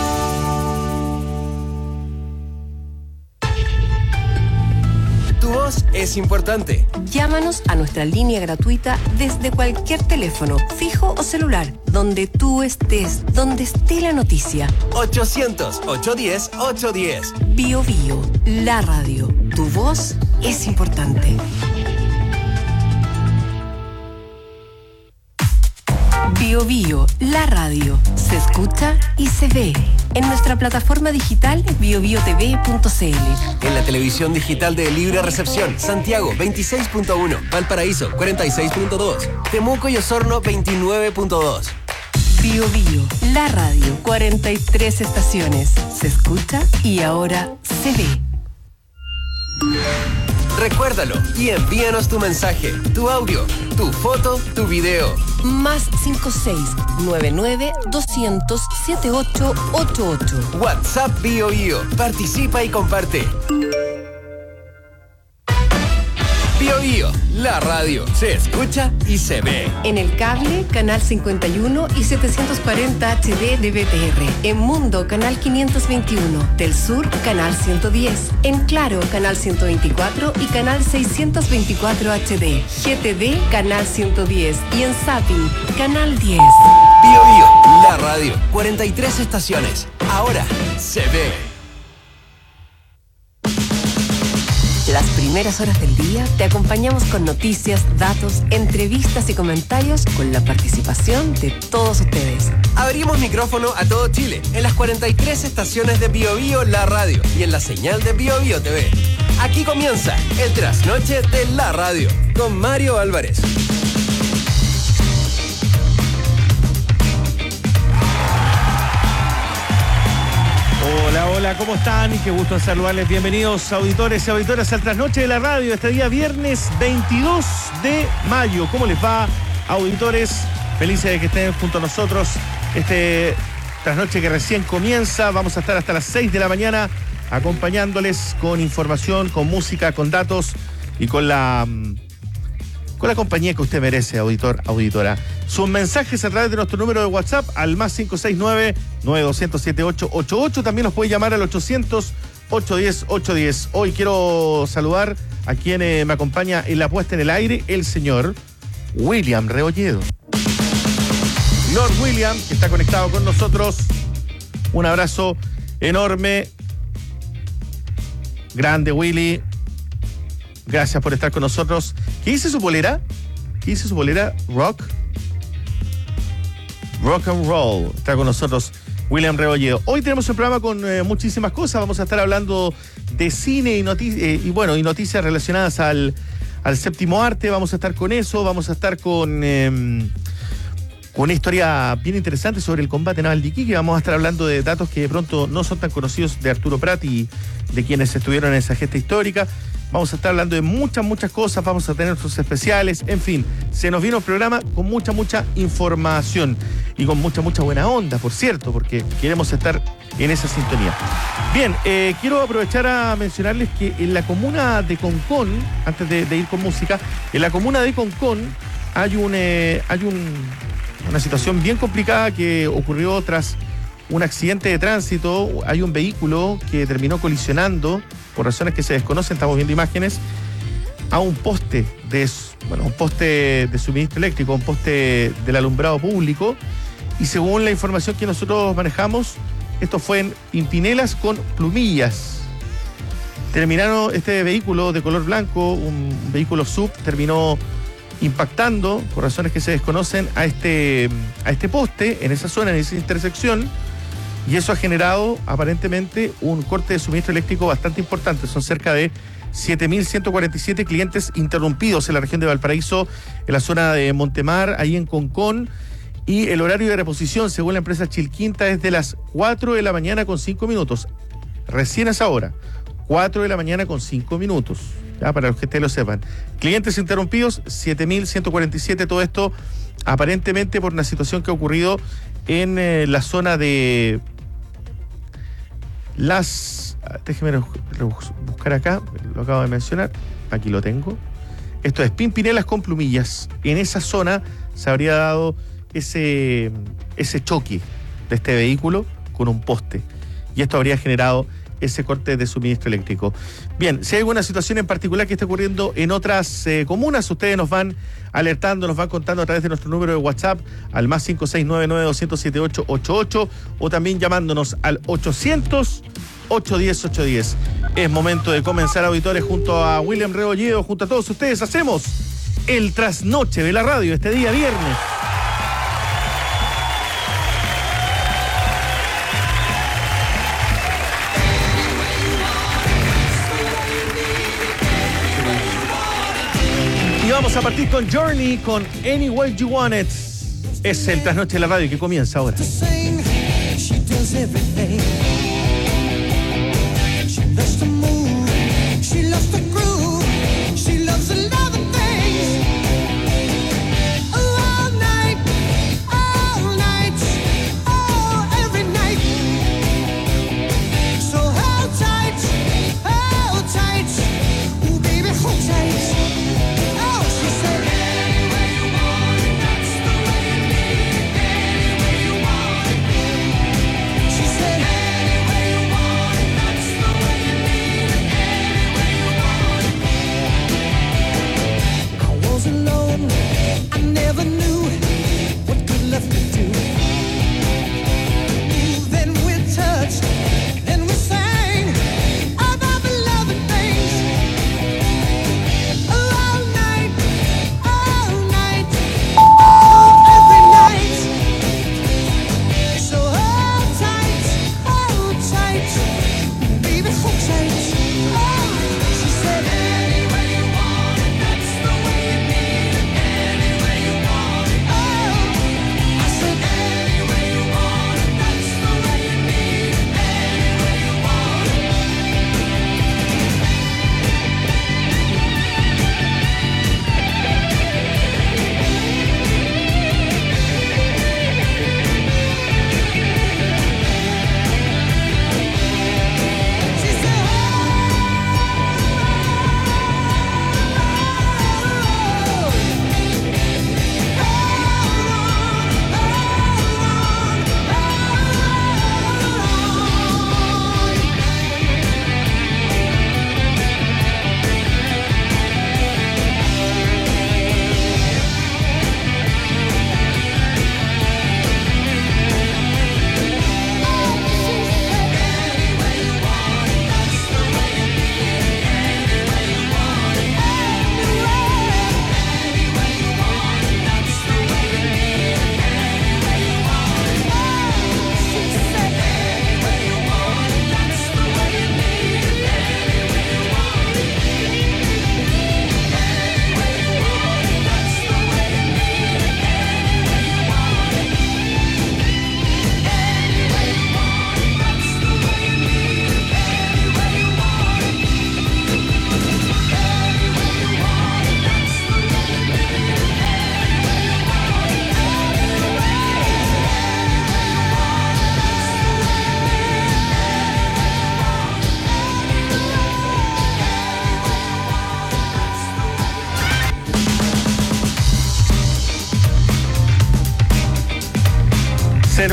Tu voz es importante. Llámanos a nuestra línea gratuita desde cualquier teléfono, fijo o celular, donde tú estés, donde esté la noticia. ochocientos, ochocientos diez, ochocientos diez. Bio Bio, la radio. Tu voz es importante. Bio Bio, la radio. Se escucha y se ve. En nuestra plataforma digital bio bio t v punto c l. En la televisión digital de Libre Recepción, Santiago veintiséis punto uno, Valparaíso cuarenta y seis punto dos, Temuco y Osorno veintinueve punto dos. Bio Bio, la radio. cuarenta y tres estaciones. Se escucha y ahora se ve. Recuérdalo y envíanos tu mensaje, tu audio, tu foto, tu video. Más cinco seis nueve nueve doscientos setenta y ocho ochenta y ocho. WhatsApp Bio Bio. Participa y comparte. Bio Bio, la radio. Se escucha y se ve. En el cable, canal cincuenta y uno y setecientos cuarenta H D de B T R. En Mundo, canal quinientos veintiuno. Del Sur, canal ciento diez. En Claro, canal ciento veinticuatro y canal seiscientos veinticuatro H D. G T V, canal ciento diez. Y en Zapping, canal diez. Bio Bio, la radio. cuarenta y tres estaciones. Ahora se ve. Las primeras horas del día te acompañamos con noticias, datos, entrevistas y comentarios con la participación de todos ustedes. Abrimos micrófono a todo Chile en las cuarenta y tres estaciones de Bio Bio la radio y en la señal de Bio Bio T V. Aquí comienza el trasnoche de la radio con Mario Álvarez. Hola, hola, ¿cómo están? Y qué gusto saludarles. Bienvenidos, auditores y auditoras, al trasnoche de la radio. Este día viernes veintidós de mayo. ¿Cómo les va, auditores? Felices de que estén junto a nosotros. Este trasnoche que recién comienza. Vamos a estar hasta las seis de la mañana acompañándoles con información, con música, con datos y con la... con la compañía que usted merece, auditor, auditora. Sus mensajes a través de nuestro número de WhatsApp al más cinco seis nueve, nueve dos cero siete, ocho ocho ocho. También nos puede llamar al ochocientos, ochocientos diez, ochocientos diez. Hoy quiero saludar a quien eh, me acompaña en la puesta en el aire, el señor William Rebolledo. Lord William, que está conectado con nosotros. Un abrazo enorme. Grande, Willy. Gracias por estar con nosotros. ¿Qué dice su polera? ¿Qué dice su polera? ¿Rock? Rock and Roll. Está con nosotros William Rebolledo. Hoy tenemos un programa con eh, muchísimas cosas. Vamos a estar hablando de cine y, noti- eh, y bueno, y noticias relacionadas al, al séptimo arte. Vamos a estar con eso. Vamos a estar con, eh, con una historia bien interesante sobre el combate naval de Iquique. Vamos a estar hablando de datos que de pronto no son tan conocidos de Arturo Prat y de quienes estuvieron en esa gesta histórica. Vamos a estar hablando de muchas, muchas cosas. Vamos a tener nuestros especiales. En fin, se nos vino un programa con mucha, mucha información. Y con mucha, mucha buena onda, por cierto, porque queremos estar en esa sintonía. Bien, eh, quiero aprovechar a mencionarles que en la comuna de Concón, antes de, de ir con música, en la comuna de Concón hay, un, eh, hay un, una situación bien complicada que ocurrió tras un accidente de tránsito. Hay un vehículo que terminó colisionando, por razones que se desconocen, estamos viendo imágenes, a un poste de, bueno, un poste de suministro eléctrico, un poste del alumbrado público. Y según la información que nosotros manejamos, esto fue en Pimpinelas con Plumillas. Terminaron este vehículo de color blanco, un vehículo sub, terminó impactando, por razones que se desconocen, a este, a este poste, en esa zona, en esa intersección, y eso ha generado aparentemente un corte de suministro eléctrico bastante importante. Son cerca de siete mil ciento cuarenta y siete clientes interrumpidos en la región de Valparaíso, en la zona de Montemar, ahí en Concón. Y el horario de reposición, según la empresa Chilquinta, es de las cuatro de la mañana con cinco minutos. Recién a esa hora, cuatro de la mañana con cinco minutos. Ya, para los que ustedes lo sepan. Clientes interrumpidos, siete mil ciento cuarenta y siete. Todo esto aparentemente por una situación que ha ocurrido en eh, la zona de las... Déjeme buscar acá, lo acabo de mencionar. Aquí lo tengo. Esto es Pimpinelas con Plumillas. En esa zona se habría dado ese, ese choque de este vehículo con un poste. Y esto habría generado ese corte de suministro eléctrico. Bien, si hay alguna situación en particular que esté ocurriendo en otras eh, comunas, ustedes nos van alertando, nos van contando a través de nuestro número de WhatsApp al más cinco seis nueve nueve, dos siete ocho, ocho ocho o también llamándonos al ochocientos, ochocientos diez, ochocientos diez. Es momento de comenzar, auditores, junto a William Rebolledo, junto a todos ustedes, hacemos el trasnoche de la radio este día viernes. Y vamos a partir con Journey, con Any Way You Want It. Es el trasnoche de la radio que comienza ahora. She said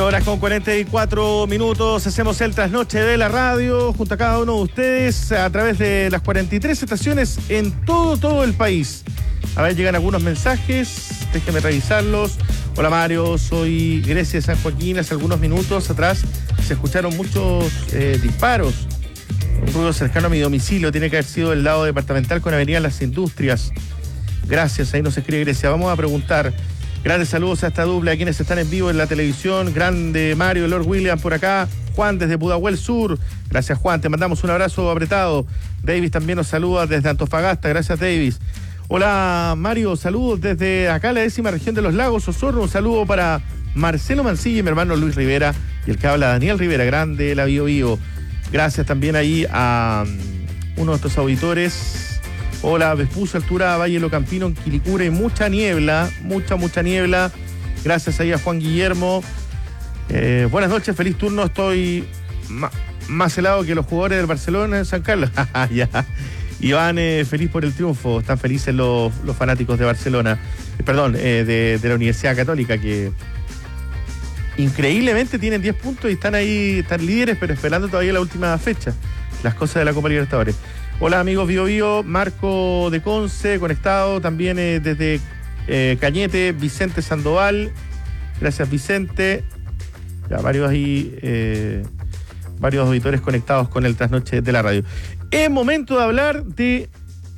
horas con cuarenta y cuatro minutos, hacemos el trasnoche de la radio junto a cada uno de ustedes a través de las cuarenta y tres estaciones en todo, todo el país. A ver, llegan algunos mensajes, déjenme revisarlos. Hola Mario, soy Grecia de San Joaquín. Hace algunos minutos atrás se escucharon muchos eh, disparos. Un ruido cercano a mi domicilio, tiene que haber sido el lado departamental con Avenida Las Industrias. Gracias, ahí nos escribe Grecia. Vamos a preguntar. Grandes saludos a esta dupla, a quienes están en vivo en la televisión. Grande Mario, Lord William por acá. Juan desde Pudahuel Sur. Gracias Juan, te mandamos un abrazo apretado. Davis también nos saluda desde Antofagasta. Gracias Davis. Hola Mario, saludos desde acá la décima región de los lagos, Osorno. Un saludo para Marcelo Mancilla y mi hermano Luis Rivera. Y el que habla Daniel Rivera, grande la Bio Bio. Gracias también ahí a um, uno de estos auditores. Hola, Vespucio, altura Valle Locampino, en Quilicura, y mucha niebla, mucha, mucha niebla. Gracias ahí a Juan Guillermo. Eh, buenas noches, feliz turno. Estoy ma- más helado que los jugadores del Barcelona en San Carlos. Ya. Iván, eh, feliz por el triunfo. Están felices los, los fanáticos de Barcelona. Eh, perdón, eh, de, de la Universidad Católica, que increíblemente tienen diez puntos y están ahí, están líderes, pero esperando todavía la última fecha. Las cosas de la Copa Libertadores. Hola amigos Bio Bio, Marco de Conce, conectado también eh, desde eh, Cañete, Vicente Sandoval. Gracias Vicente. Ya, varios ahí, eh, varios auditores conectados con el trasnoche de la radio. Es momento de hablar de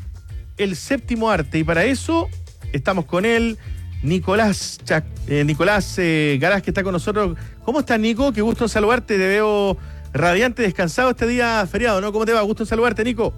el séptimo arte y para eso estamos con él, Nicolás Chac, eh, Nicolás eh, Garaz, que está con nosotros. ¿Cómo estás, Nico? Qué gusto saludarte, te veo radiante, descansado este día feriado, ¿no? ¿Cómo te va? Gusto saludarte, Nico.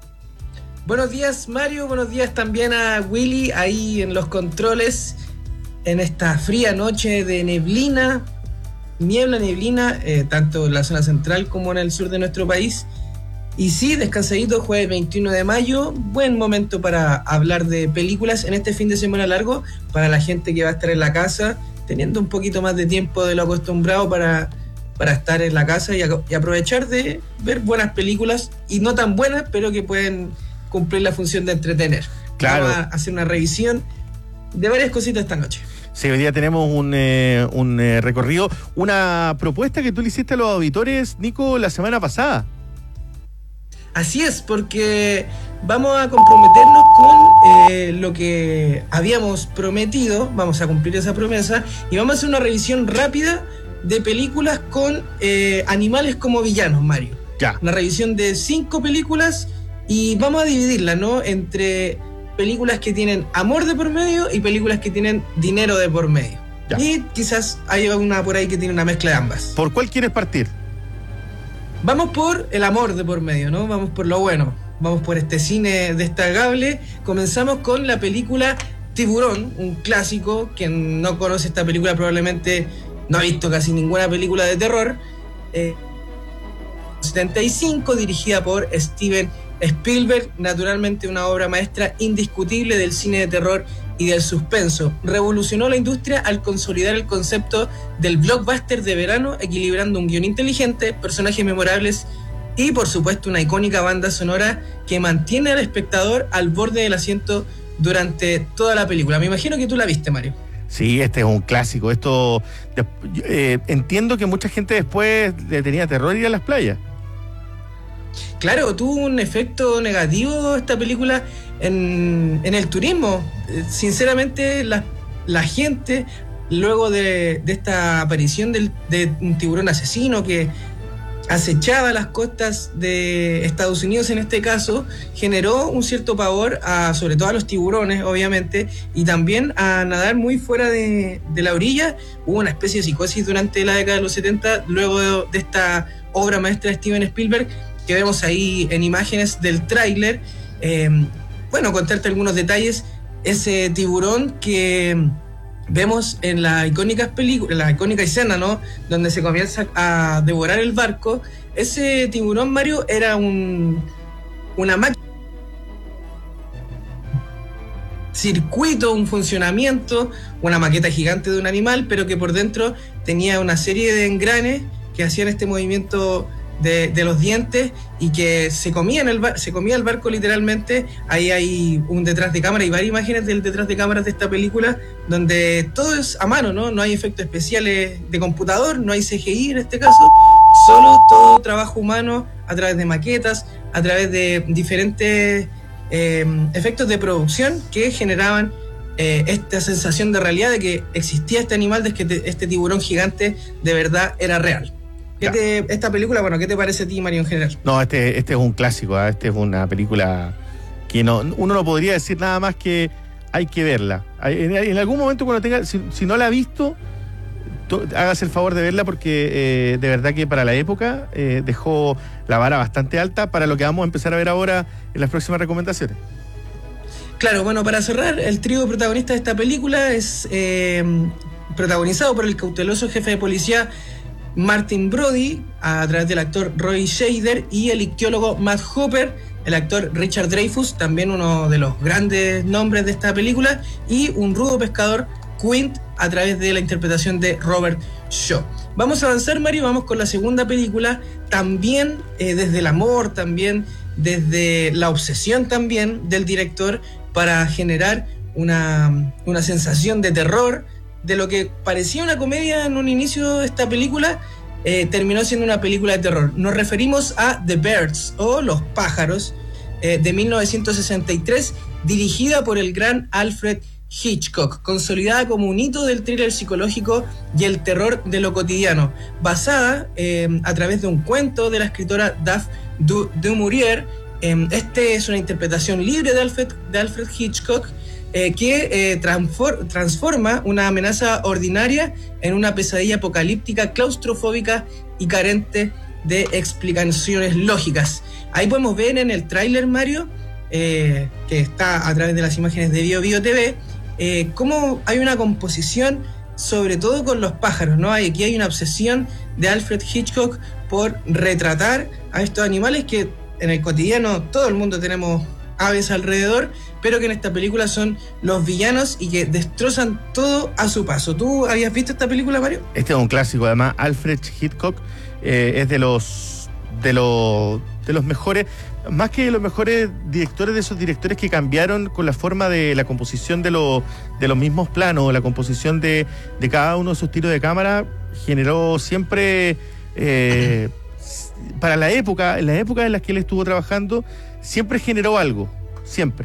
Buenos días, Mario. Buenos días también a Willy ahí en los controles en esta fría noche de neblina, niebla, neblina, eh, tanto en la zona central como en el sur de nuestro país. Y sí, descansadito, jueves veintiuno de mayo, buen momento para hablar de películas en este fin de semana largo, para la gente que va a estar en la casa, teniendo un poquito más de tiempo de lo acostumbrado para... para estar en la casa y, a, y aprovechar de ver buenas películas, y no tan buenas, pero que pueden cumplir la función de entretener. Claro. Vamos a hacer una revisión de varias cositas esta noche. Sí, hoy día tenemos un, eh, un eh, recorrido, una propuesta que tú le hiciste a los auditores, Nico, la semana pasada. Así es, porque vamos a comprometernos con eh, lo que habíamos prometido, vamos a cumplir esa promesa, y vamos a hacer una revisión rápida de películas con eh, animales como villanos, Mario. Ya. Una revisión de cinco películas y vamos a dividirla, ¿no? Entre películas que tienen amor de por medio y películas que tienen dinero de por medio. Ya. Y quizás hay una por ahí que tiene una mezcla de ambas. ¿Por cuál quieres partir? Vamos por el amor de por medio, ¿no? Vamos por lo bueno. Vamos por este cine destacable. Comenzamos con la película Tiburón, un clásico. Quien no conoce esta película probablemente no ha visto casi ninguna película de terror. Eh, setenta y cinco, dirigida por Steven Spielberg, naturalmente una obra maestra indiscutible del cine de terror y del suspenso. Revolucionó la industria al consolidar el concepto del blockbuster de verano, equilibrando un guión inteligente, personajes memorables y, por supuesto, una icónica banda sonora que mantiene al espectador al borde del asiento durante toda la película. Me imagino que tú la viste, Mario. Sí, este es un clásico. Esto eh, entiendo que mucha gente después le tenía terror ir a las playas. Claro, tuvo un efecto negativo esta película en, en el turismo. Sinceramente, la, la gente, luego de, de esta aparición del, de un tiburón asesino que acechaba las costas de Estados Unidos en este caso, generó un cierto pavor a, sobre todo a los tiburones, obviamente, y también a nadar muy fuera de, de la orilla. Hubo una especie de psicosis durante la década de los setenta, luego de, de esta obra maestra de Steven Spielberg, que vemos ahí en imágenes del tráiler. Eh, bueno, contarte algunos detalles. Ese tiburón que vemos en la icónica película, la icónica escena, ¿no?, donde se comienza a devorar el barco. Ese tiburón, Mario, era un una máquina, circuito, un funcionamiento, una maqueta gigante de un animal, pero que por dentro tenía una serie de engranes que hacían este movimiento de, de los dientes y que se comía, en el bar, se comía el barco literalmente. Ahí hay un detrás de cámara y varias imágenes del detrás de cámaras de esta película donde todo es a mano, ¿no? No hay efectos especiales de computador, no hay C G I en este caso, solo todo trabajo humano a través de maquetas, a través de diferentes eh, efectos de producción que generaban eh, esta sensación de realidad de que existía este animal, de que te, este tiburón gigante de verdad era real. ¿Qué te, esta película, bueno, qué te parece a ti, Mario, en general? No, este, este es un clásico, ¿eh? Este es una película que no, uno no podría decir nada más que hay que verla. En, en algún momento cuando tenga, si, si no la ha visto, to, hágase el favor de verla porque eh, de verdad que para la época eh, dejó la vara bastante alta para lo que vamos a empezar a ver ahora en las próximas recomendaciones. Claro, bueno, para cerrar, el trío protagonista de esta película es eh, protagonizado por el cauteloso jefe de policía Martin Brody, a través del actor Roy Scheider, y el ictiólogo Matt Hopper, el actor Richard Dreyfuss, también uno de los grandes nombres de esta película, y un rudo pescador, Quint, a través de la interpretación de Robert Shaw. Vamos a avanzar, Mario, vamos con la segunda película, también eh, desde el amor, también desde la obsesión también del director para generar una, una sensación de terror. De lo que parecía una comedia en un inicio de esta película, eh, terminó siendo una película de terror. Nos referimos a The Birds, o Los Pájaros, eh, de mil novecientos sesenta y tres, dirigida por el gran Alfred Hitchcock, consolidada como un hito del thriller psicológico y el terror de lo cotidiano, basada eh, a través de un cuento de la escritora Daphne du, du Maurier. Eh, este es una interpretación libre de Alfred, de Alfred Hitchcock, Eh, que eh, transfor- transforma una amenaza ordinaria en una pesadilla apocalíptica, claustrofóbica y carente de explicaciones lógicas. Ahí podemos ver en el tráiler, Mario, eh, que está a través de las imágenes de Bio Bio T V, eh, cómo hay una composición, sobre todo con los pájaros, ¿no? Aquí hay una obsesión de Alfred Hitchcock por retratar a estos animales que en el cotidiano todo el mundo tenemos aves alrededor, pero que en esta película son los villanos y que destrozan todo a su paso. ¿Tú habías visto esta película, Mario? Este es un clásico, además Alfred Hitchcock eh, es de los de los de los mejores, más que los mejores directores, de esos directores que cambiaron con la forma de la composición de los de los mismos planos, la composición de, de cada uno de sus tiros de cámara, generó siempre eh, para la época, en la época en la que él estuvo trabajando, siempre generó algo, siempre.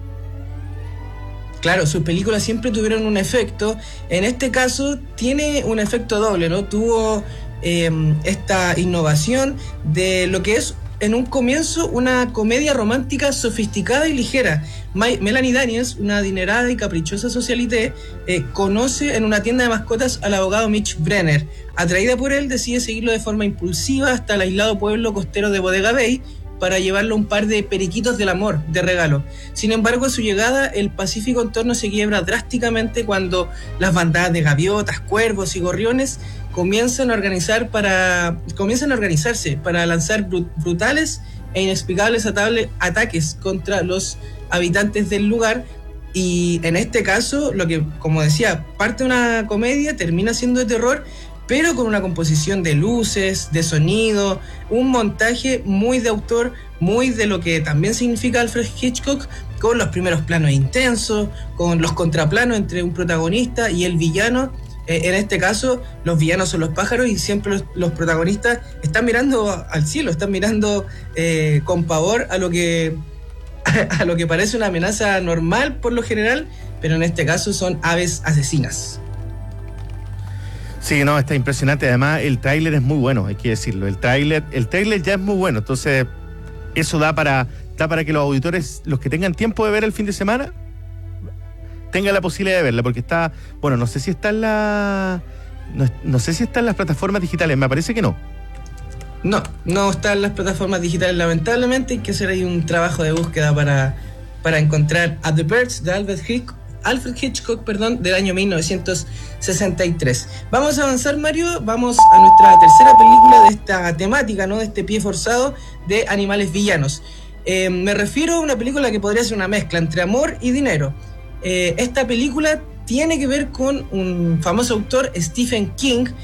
Claro, sus películas siempre tuvieron un efecto. En este caso tiene un efecto doble, ¿no? Tuvo eh, esta innovación de lo que es en un comienzo una comedia romántica sofisticada y ligera. My, Melanie Daniels, una adinerada y caprichosa socialité, eh, conoce en una tienda de mascotas al abogado Mitch Brenner. Atraída por él, decide seguirlo de forma impulsiva hasta el aislado pueblo costero de Bodega Bay para llevarle un par de periquitos del amor de regalo. Sin embargo, a su llegada, el pacífico entorno se quiebra drásticamente cuando las bandadas de gaviotas, cuervos y gorriones comienzan a organizar para comienzan a organizarse para lanzar brut- brutales e inexplicables atable- ataques contra los habitantes del lugar. Y en este caso, lo que, como decía, parte de una comedia, termina siendo de terror, pero con una composición de luces, de sonido, un montaje muy de autor, muy de lo que también significa Alfred Hitchcock, con los primeros planos intensos, con los contraplanos entre un protagonista y el villano. Eh, en este caso, los villanos son los pájaros y siempre los, los protagonistas están mirando al cielo, están mirando eh, con pavor a lo que a lo que parece una amenaza normal por lo general, pero en este caso son aves asesinas. Sí, no, está impresionante. Además, el tráiler es muy bueno, hay que decirlo. El tráiler, el tráiler ya es muy bueno. Entonces, eso da para, da para que los auditores, los que tengan tiempo de ver el fin de semana, tengan la posibilidad de verla, porque está, bueno, no sé si está en la, no, no sé si está en las plataformas digitales, me parece que no. No, no está en las plataformas digitales, lamentablemente. Hay que hacer ahí un trabajo de búsqueda para, para encontrar a The Birds de Alfred Hitchcock. Alfred Hitchcock, perdón, del año mil novecientos sesenta y tres. Vamos a avanzar, Mario, vamos a nuestra tercera película de esta temática, ¿no? De este pie forzado de animales villanos. Eh, me refiero a una película que podría ser una mezcla entre amor y dinero. Eh, esta película tiene que ver con un famoso autor, Stephen King,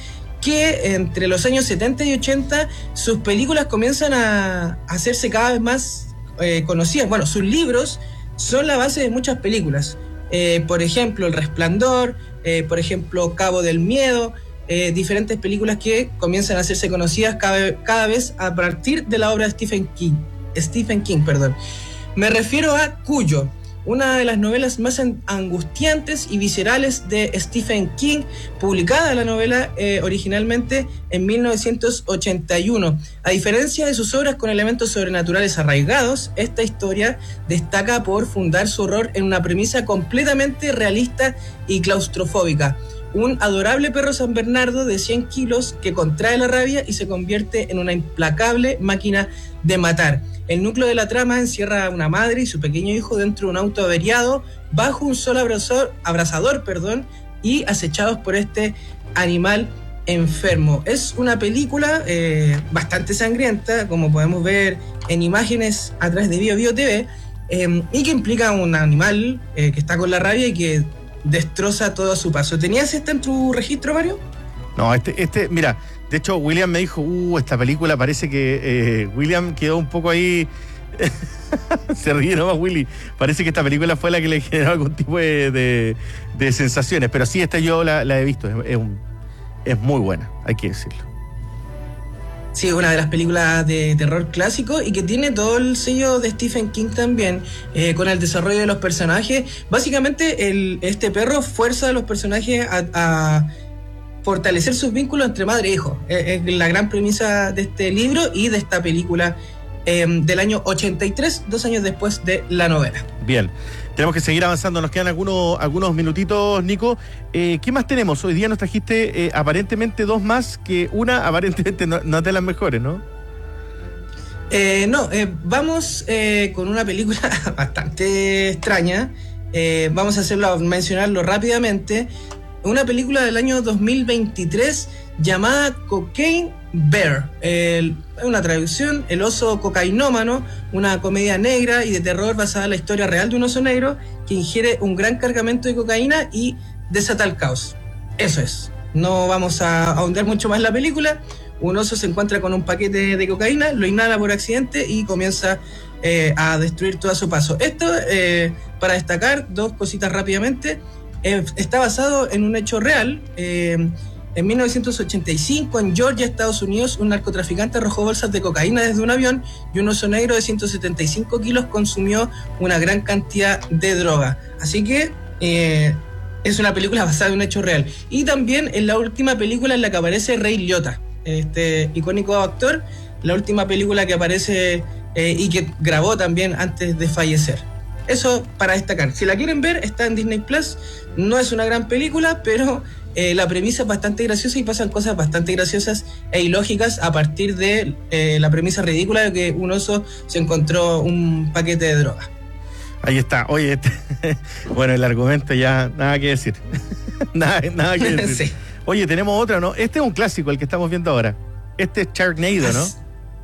que entre los años setenta y ochenta sus películas comienzan a hacerse cada vez más eh, conocidas. Bueno, sus libros son la base de muchas películas. Eh, por ejemplo, El Resplandor, eh, por ejemplo, Cabo del Miedo, eh, diferentes películas que comienzan a hacerse conocidas cada, cada vez a partir de la obra de Stephen King. Stephen King, perdón. Me refiero a Cuyo, una de las novelas más angustiantes y viscerales de Stephen King, publicada la novela eh, originalmente en mil novecientos ochenta y uno. A diferencia de sus obras con elementos sobrenaturales arraigados, esta historia destaca por fundar su horror en una premisa completamente realista y claustrofóbica. Un adorable perro San Bernardo de cien kilos que contrae la rabia y se convierte en una implacable máquina de matar. El núcleo de la trama encierra a una madre y su pequeño hijo dentro de un auto averiado bajo un sol abrazador, abrazador perdón, y acechados por este animal enfermo. Es una película eh, bastante sangrienta, como podemos ver en imágenes a través de Bio Bio T V, eh, y que implica un animal eh, que está con la rabia y que destroza todo a su paso. ¿Tenías esta en tu registro, Mario? No, este, este, mira, de hecho William me dijo, uh, esta película parece que eh, William quedó un poco ahí, se ríe nomás Willy, parece que esta película fue la que le generó algún tipo de, de, de sensaciones, pero sí, esta yo la, la he visto, es, es, un, es muy buena, hay que decirlo. Sí, una de las películas de terror clásico y que tiene todo el sello de Stephen King también, eh, con el desarrollo de los personajes. Básicamente el, este perro fuerza a los personajes a, a fortalecer sus vínculos entre madre e hijo. Es, es la gran premisa de este libro y de esta película eh, del año ochenta y tres, dos años después de la novela. Bien, tenemos que seguir avanzando, nos quedan algunos, algunos minutitos, Nico. Eh, ¿Qué más tenemos? Hoy día nos trajiste eh, aparentemente dos más, que una aparentemente no, no es de las mejores, ¿no? Eh, no, eh, vamos eh, con una película bastante extraña. Eh, vamos a hacerlo, mencionarlo rápidamente. Una película del año dos mil veintitrés llamada Cocaine Bear. Es una traducción, El oso cocainómano, una comedia negra y de terror basada en la historia real de un oso negro que ingiere un gran cargamento de cocaína y desata el caos. Eso es. No vamos a ahondar mucho más en la película. Un oso se encuentra con un paquete de cocaína, lo inhala por accidente y comienza eh, a destruir todo a su paso. Esto, eh, para destacar dos cositas rápidamente, eh, está basado en un hecho real. Eh, En mil novecientos ochenta y cinco, en Georgia, Estados Unidos, un narcotraficante arrojó bolsas de cocaína desde un avión y un oso negro de ciento setenta y cinco kilos consumió una gran cantidad de droga. Así que eh, es una película basada en un hecho real. Y también en la última película en la que aparece Ray Liotta, este icónico actor, la última película que aparece eh, y que grabó también antes de fallecer. Eso para destacar. Si la quieren ver, está en Disney Plus. No es una gran película, pero Eh, la premisa es bastante graciosa y pasan cosas bastante graciosas e ilógicas a partir de eh, la premisa ridícula de que un oso se encontró un paquete de droga. Ahí está. Oye, este, bueno, el argumento ya nada que decir. nada, nada que decir. Sí. Oye, tenemos otra, ¿no? Este es un clásico, el que estamos viendo ahora. Este es Sharknado, ¿no? Así,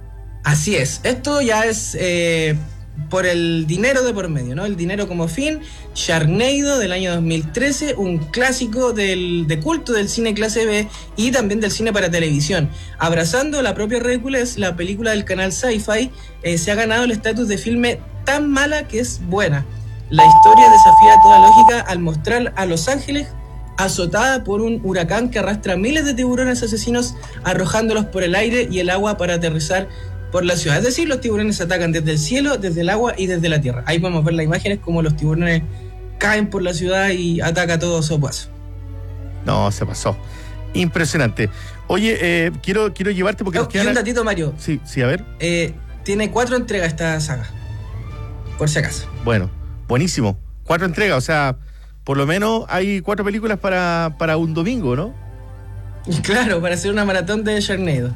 así es. Esto ya es eh, por el dinero de por medio, ¿no? El dinero como fin. Sharknado del año dos mil trece, un clásico del, de culto del cine clase B y también del cine para televisión. Abrazando la propia ridiculez, la película del canal Sci-Fi eh, se ha ganado el estatus de filme tan mala que es buena. La historia desafía toda lógica al mostrar a Los Ángeles azotada por un huracán que arrastra miles de tiburones asesinos, arrojándolos por el aire y el agua para aterrizar por la ciudad. Es decir, los tiburones atacan desde el cielo, desde el agua y desde la tierra. Ahí podemos ver las imágenes como los tiburones caen por la ciudad y ataca todo a su paso. No, se pasó. Impresionante. Oye, eh, quiero, quiero llevarte porque... Oh, nos quedan... Y un datito, Mario. Sí, sí, a ver. Eh, tiene cuatro entregas esta saga, por si acaso. Bueno, buenísimo. Cuatro entregas, o sea, por lo menos hay cuatro películas para, para un domingo, ¿no? Claro, para hacer una maratón de Sharknado.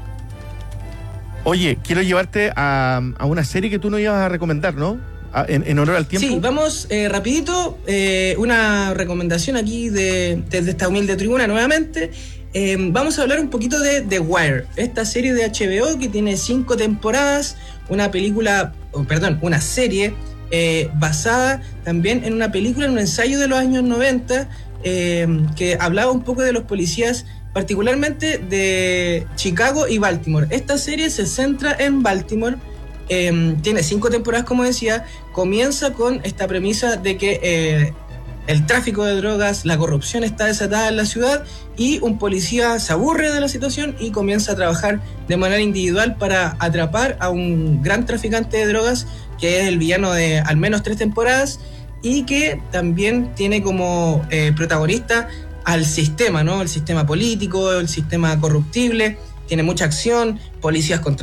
Oye, quiero llevarte a, a una serie que tú nos ibas a recomendar, ¿no? A, en, en honor al tiempo. Sí, vamos eh, rapidito. Eh, una recomendación aquí de, desde esta humilde tribuna nuevamente. Eh, vamos a hablar un poquito de The Wire, esta serie de H B O que tiene cinco temporadas, una película, oh, perdón, una serie eh, basada también en una película, en un ensayo de los años noventa, eh, que hablaba un poco de los policías particularmente de Chicago y Baltimore. Esta serie se centra en Baltimore, eh, tiene cinco temporadas, como decía, comienza con esta premisa de que eh, el tráfico de drogas, la corrupción está desatada en la ciudad y un policía se aburre de la situación y comienza a trabajar de manera individual para atrapar a un gran traficante de drogas que es el villano de al menos tres temporadas y que también tiene como eh, protagonista al sistema, ¿no? El sistema político, el sistema corruptible, tiene mucha acción, policías contra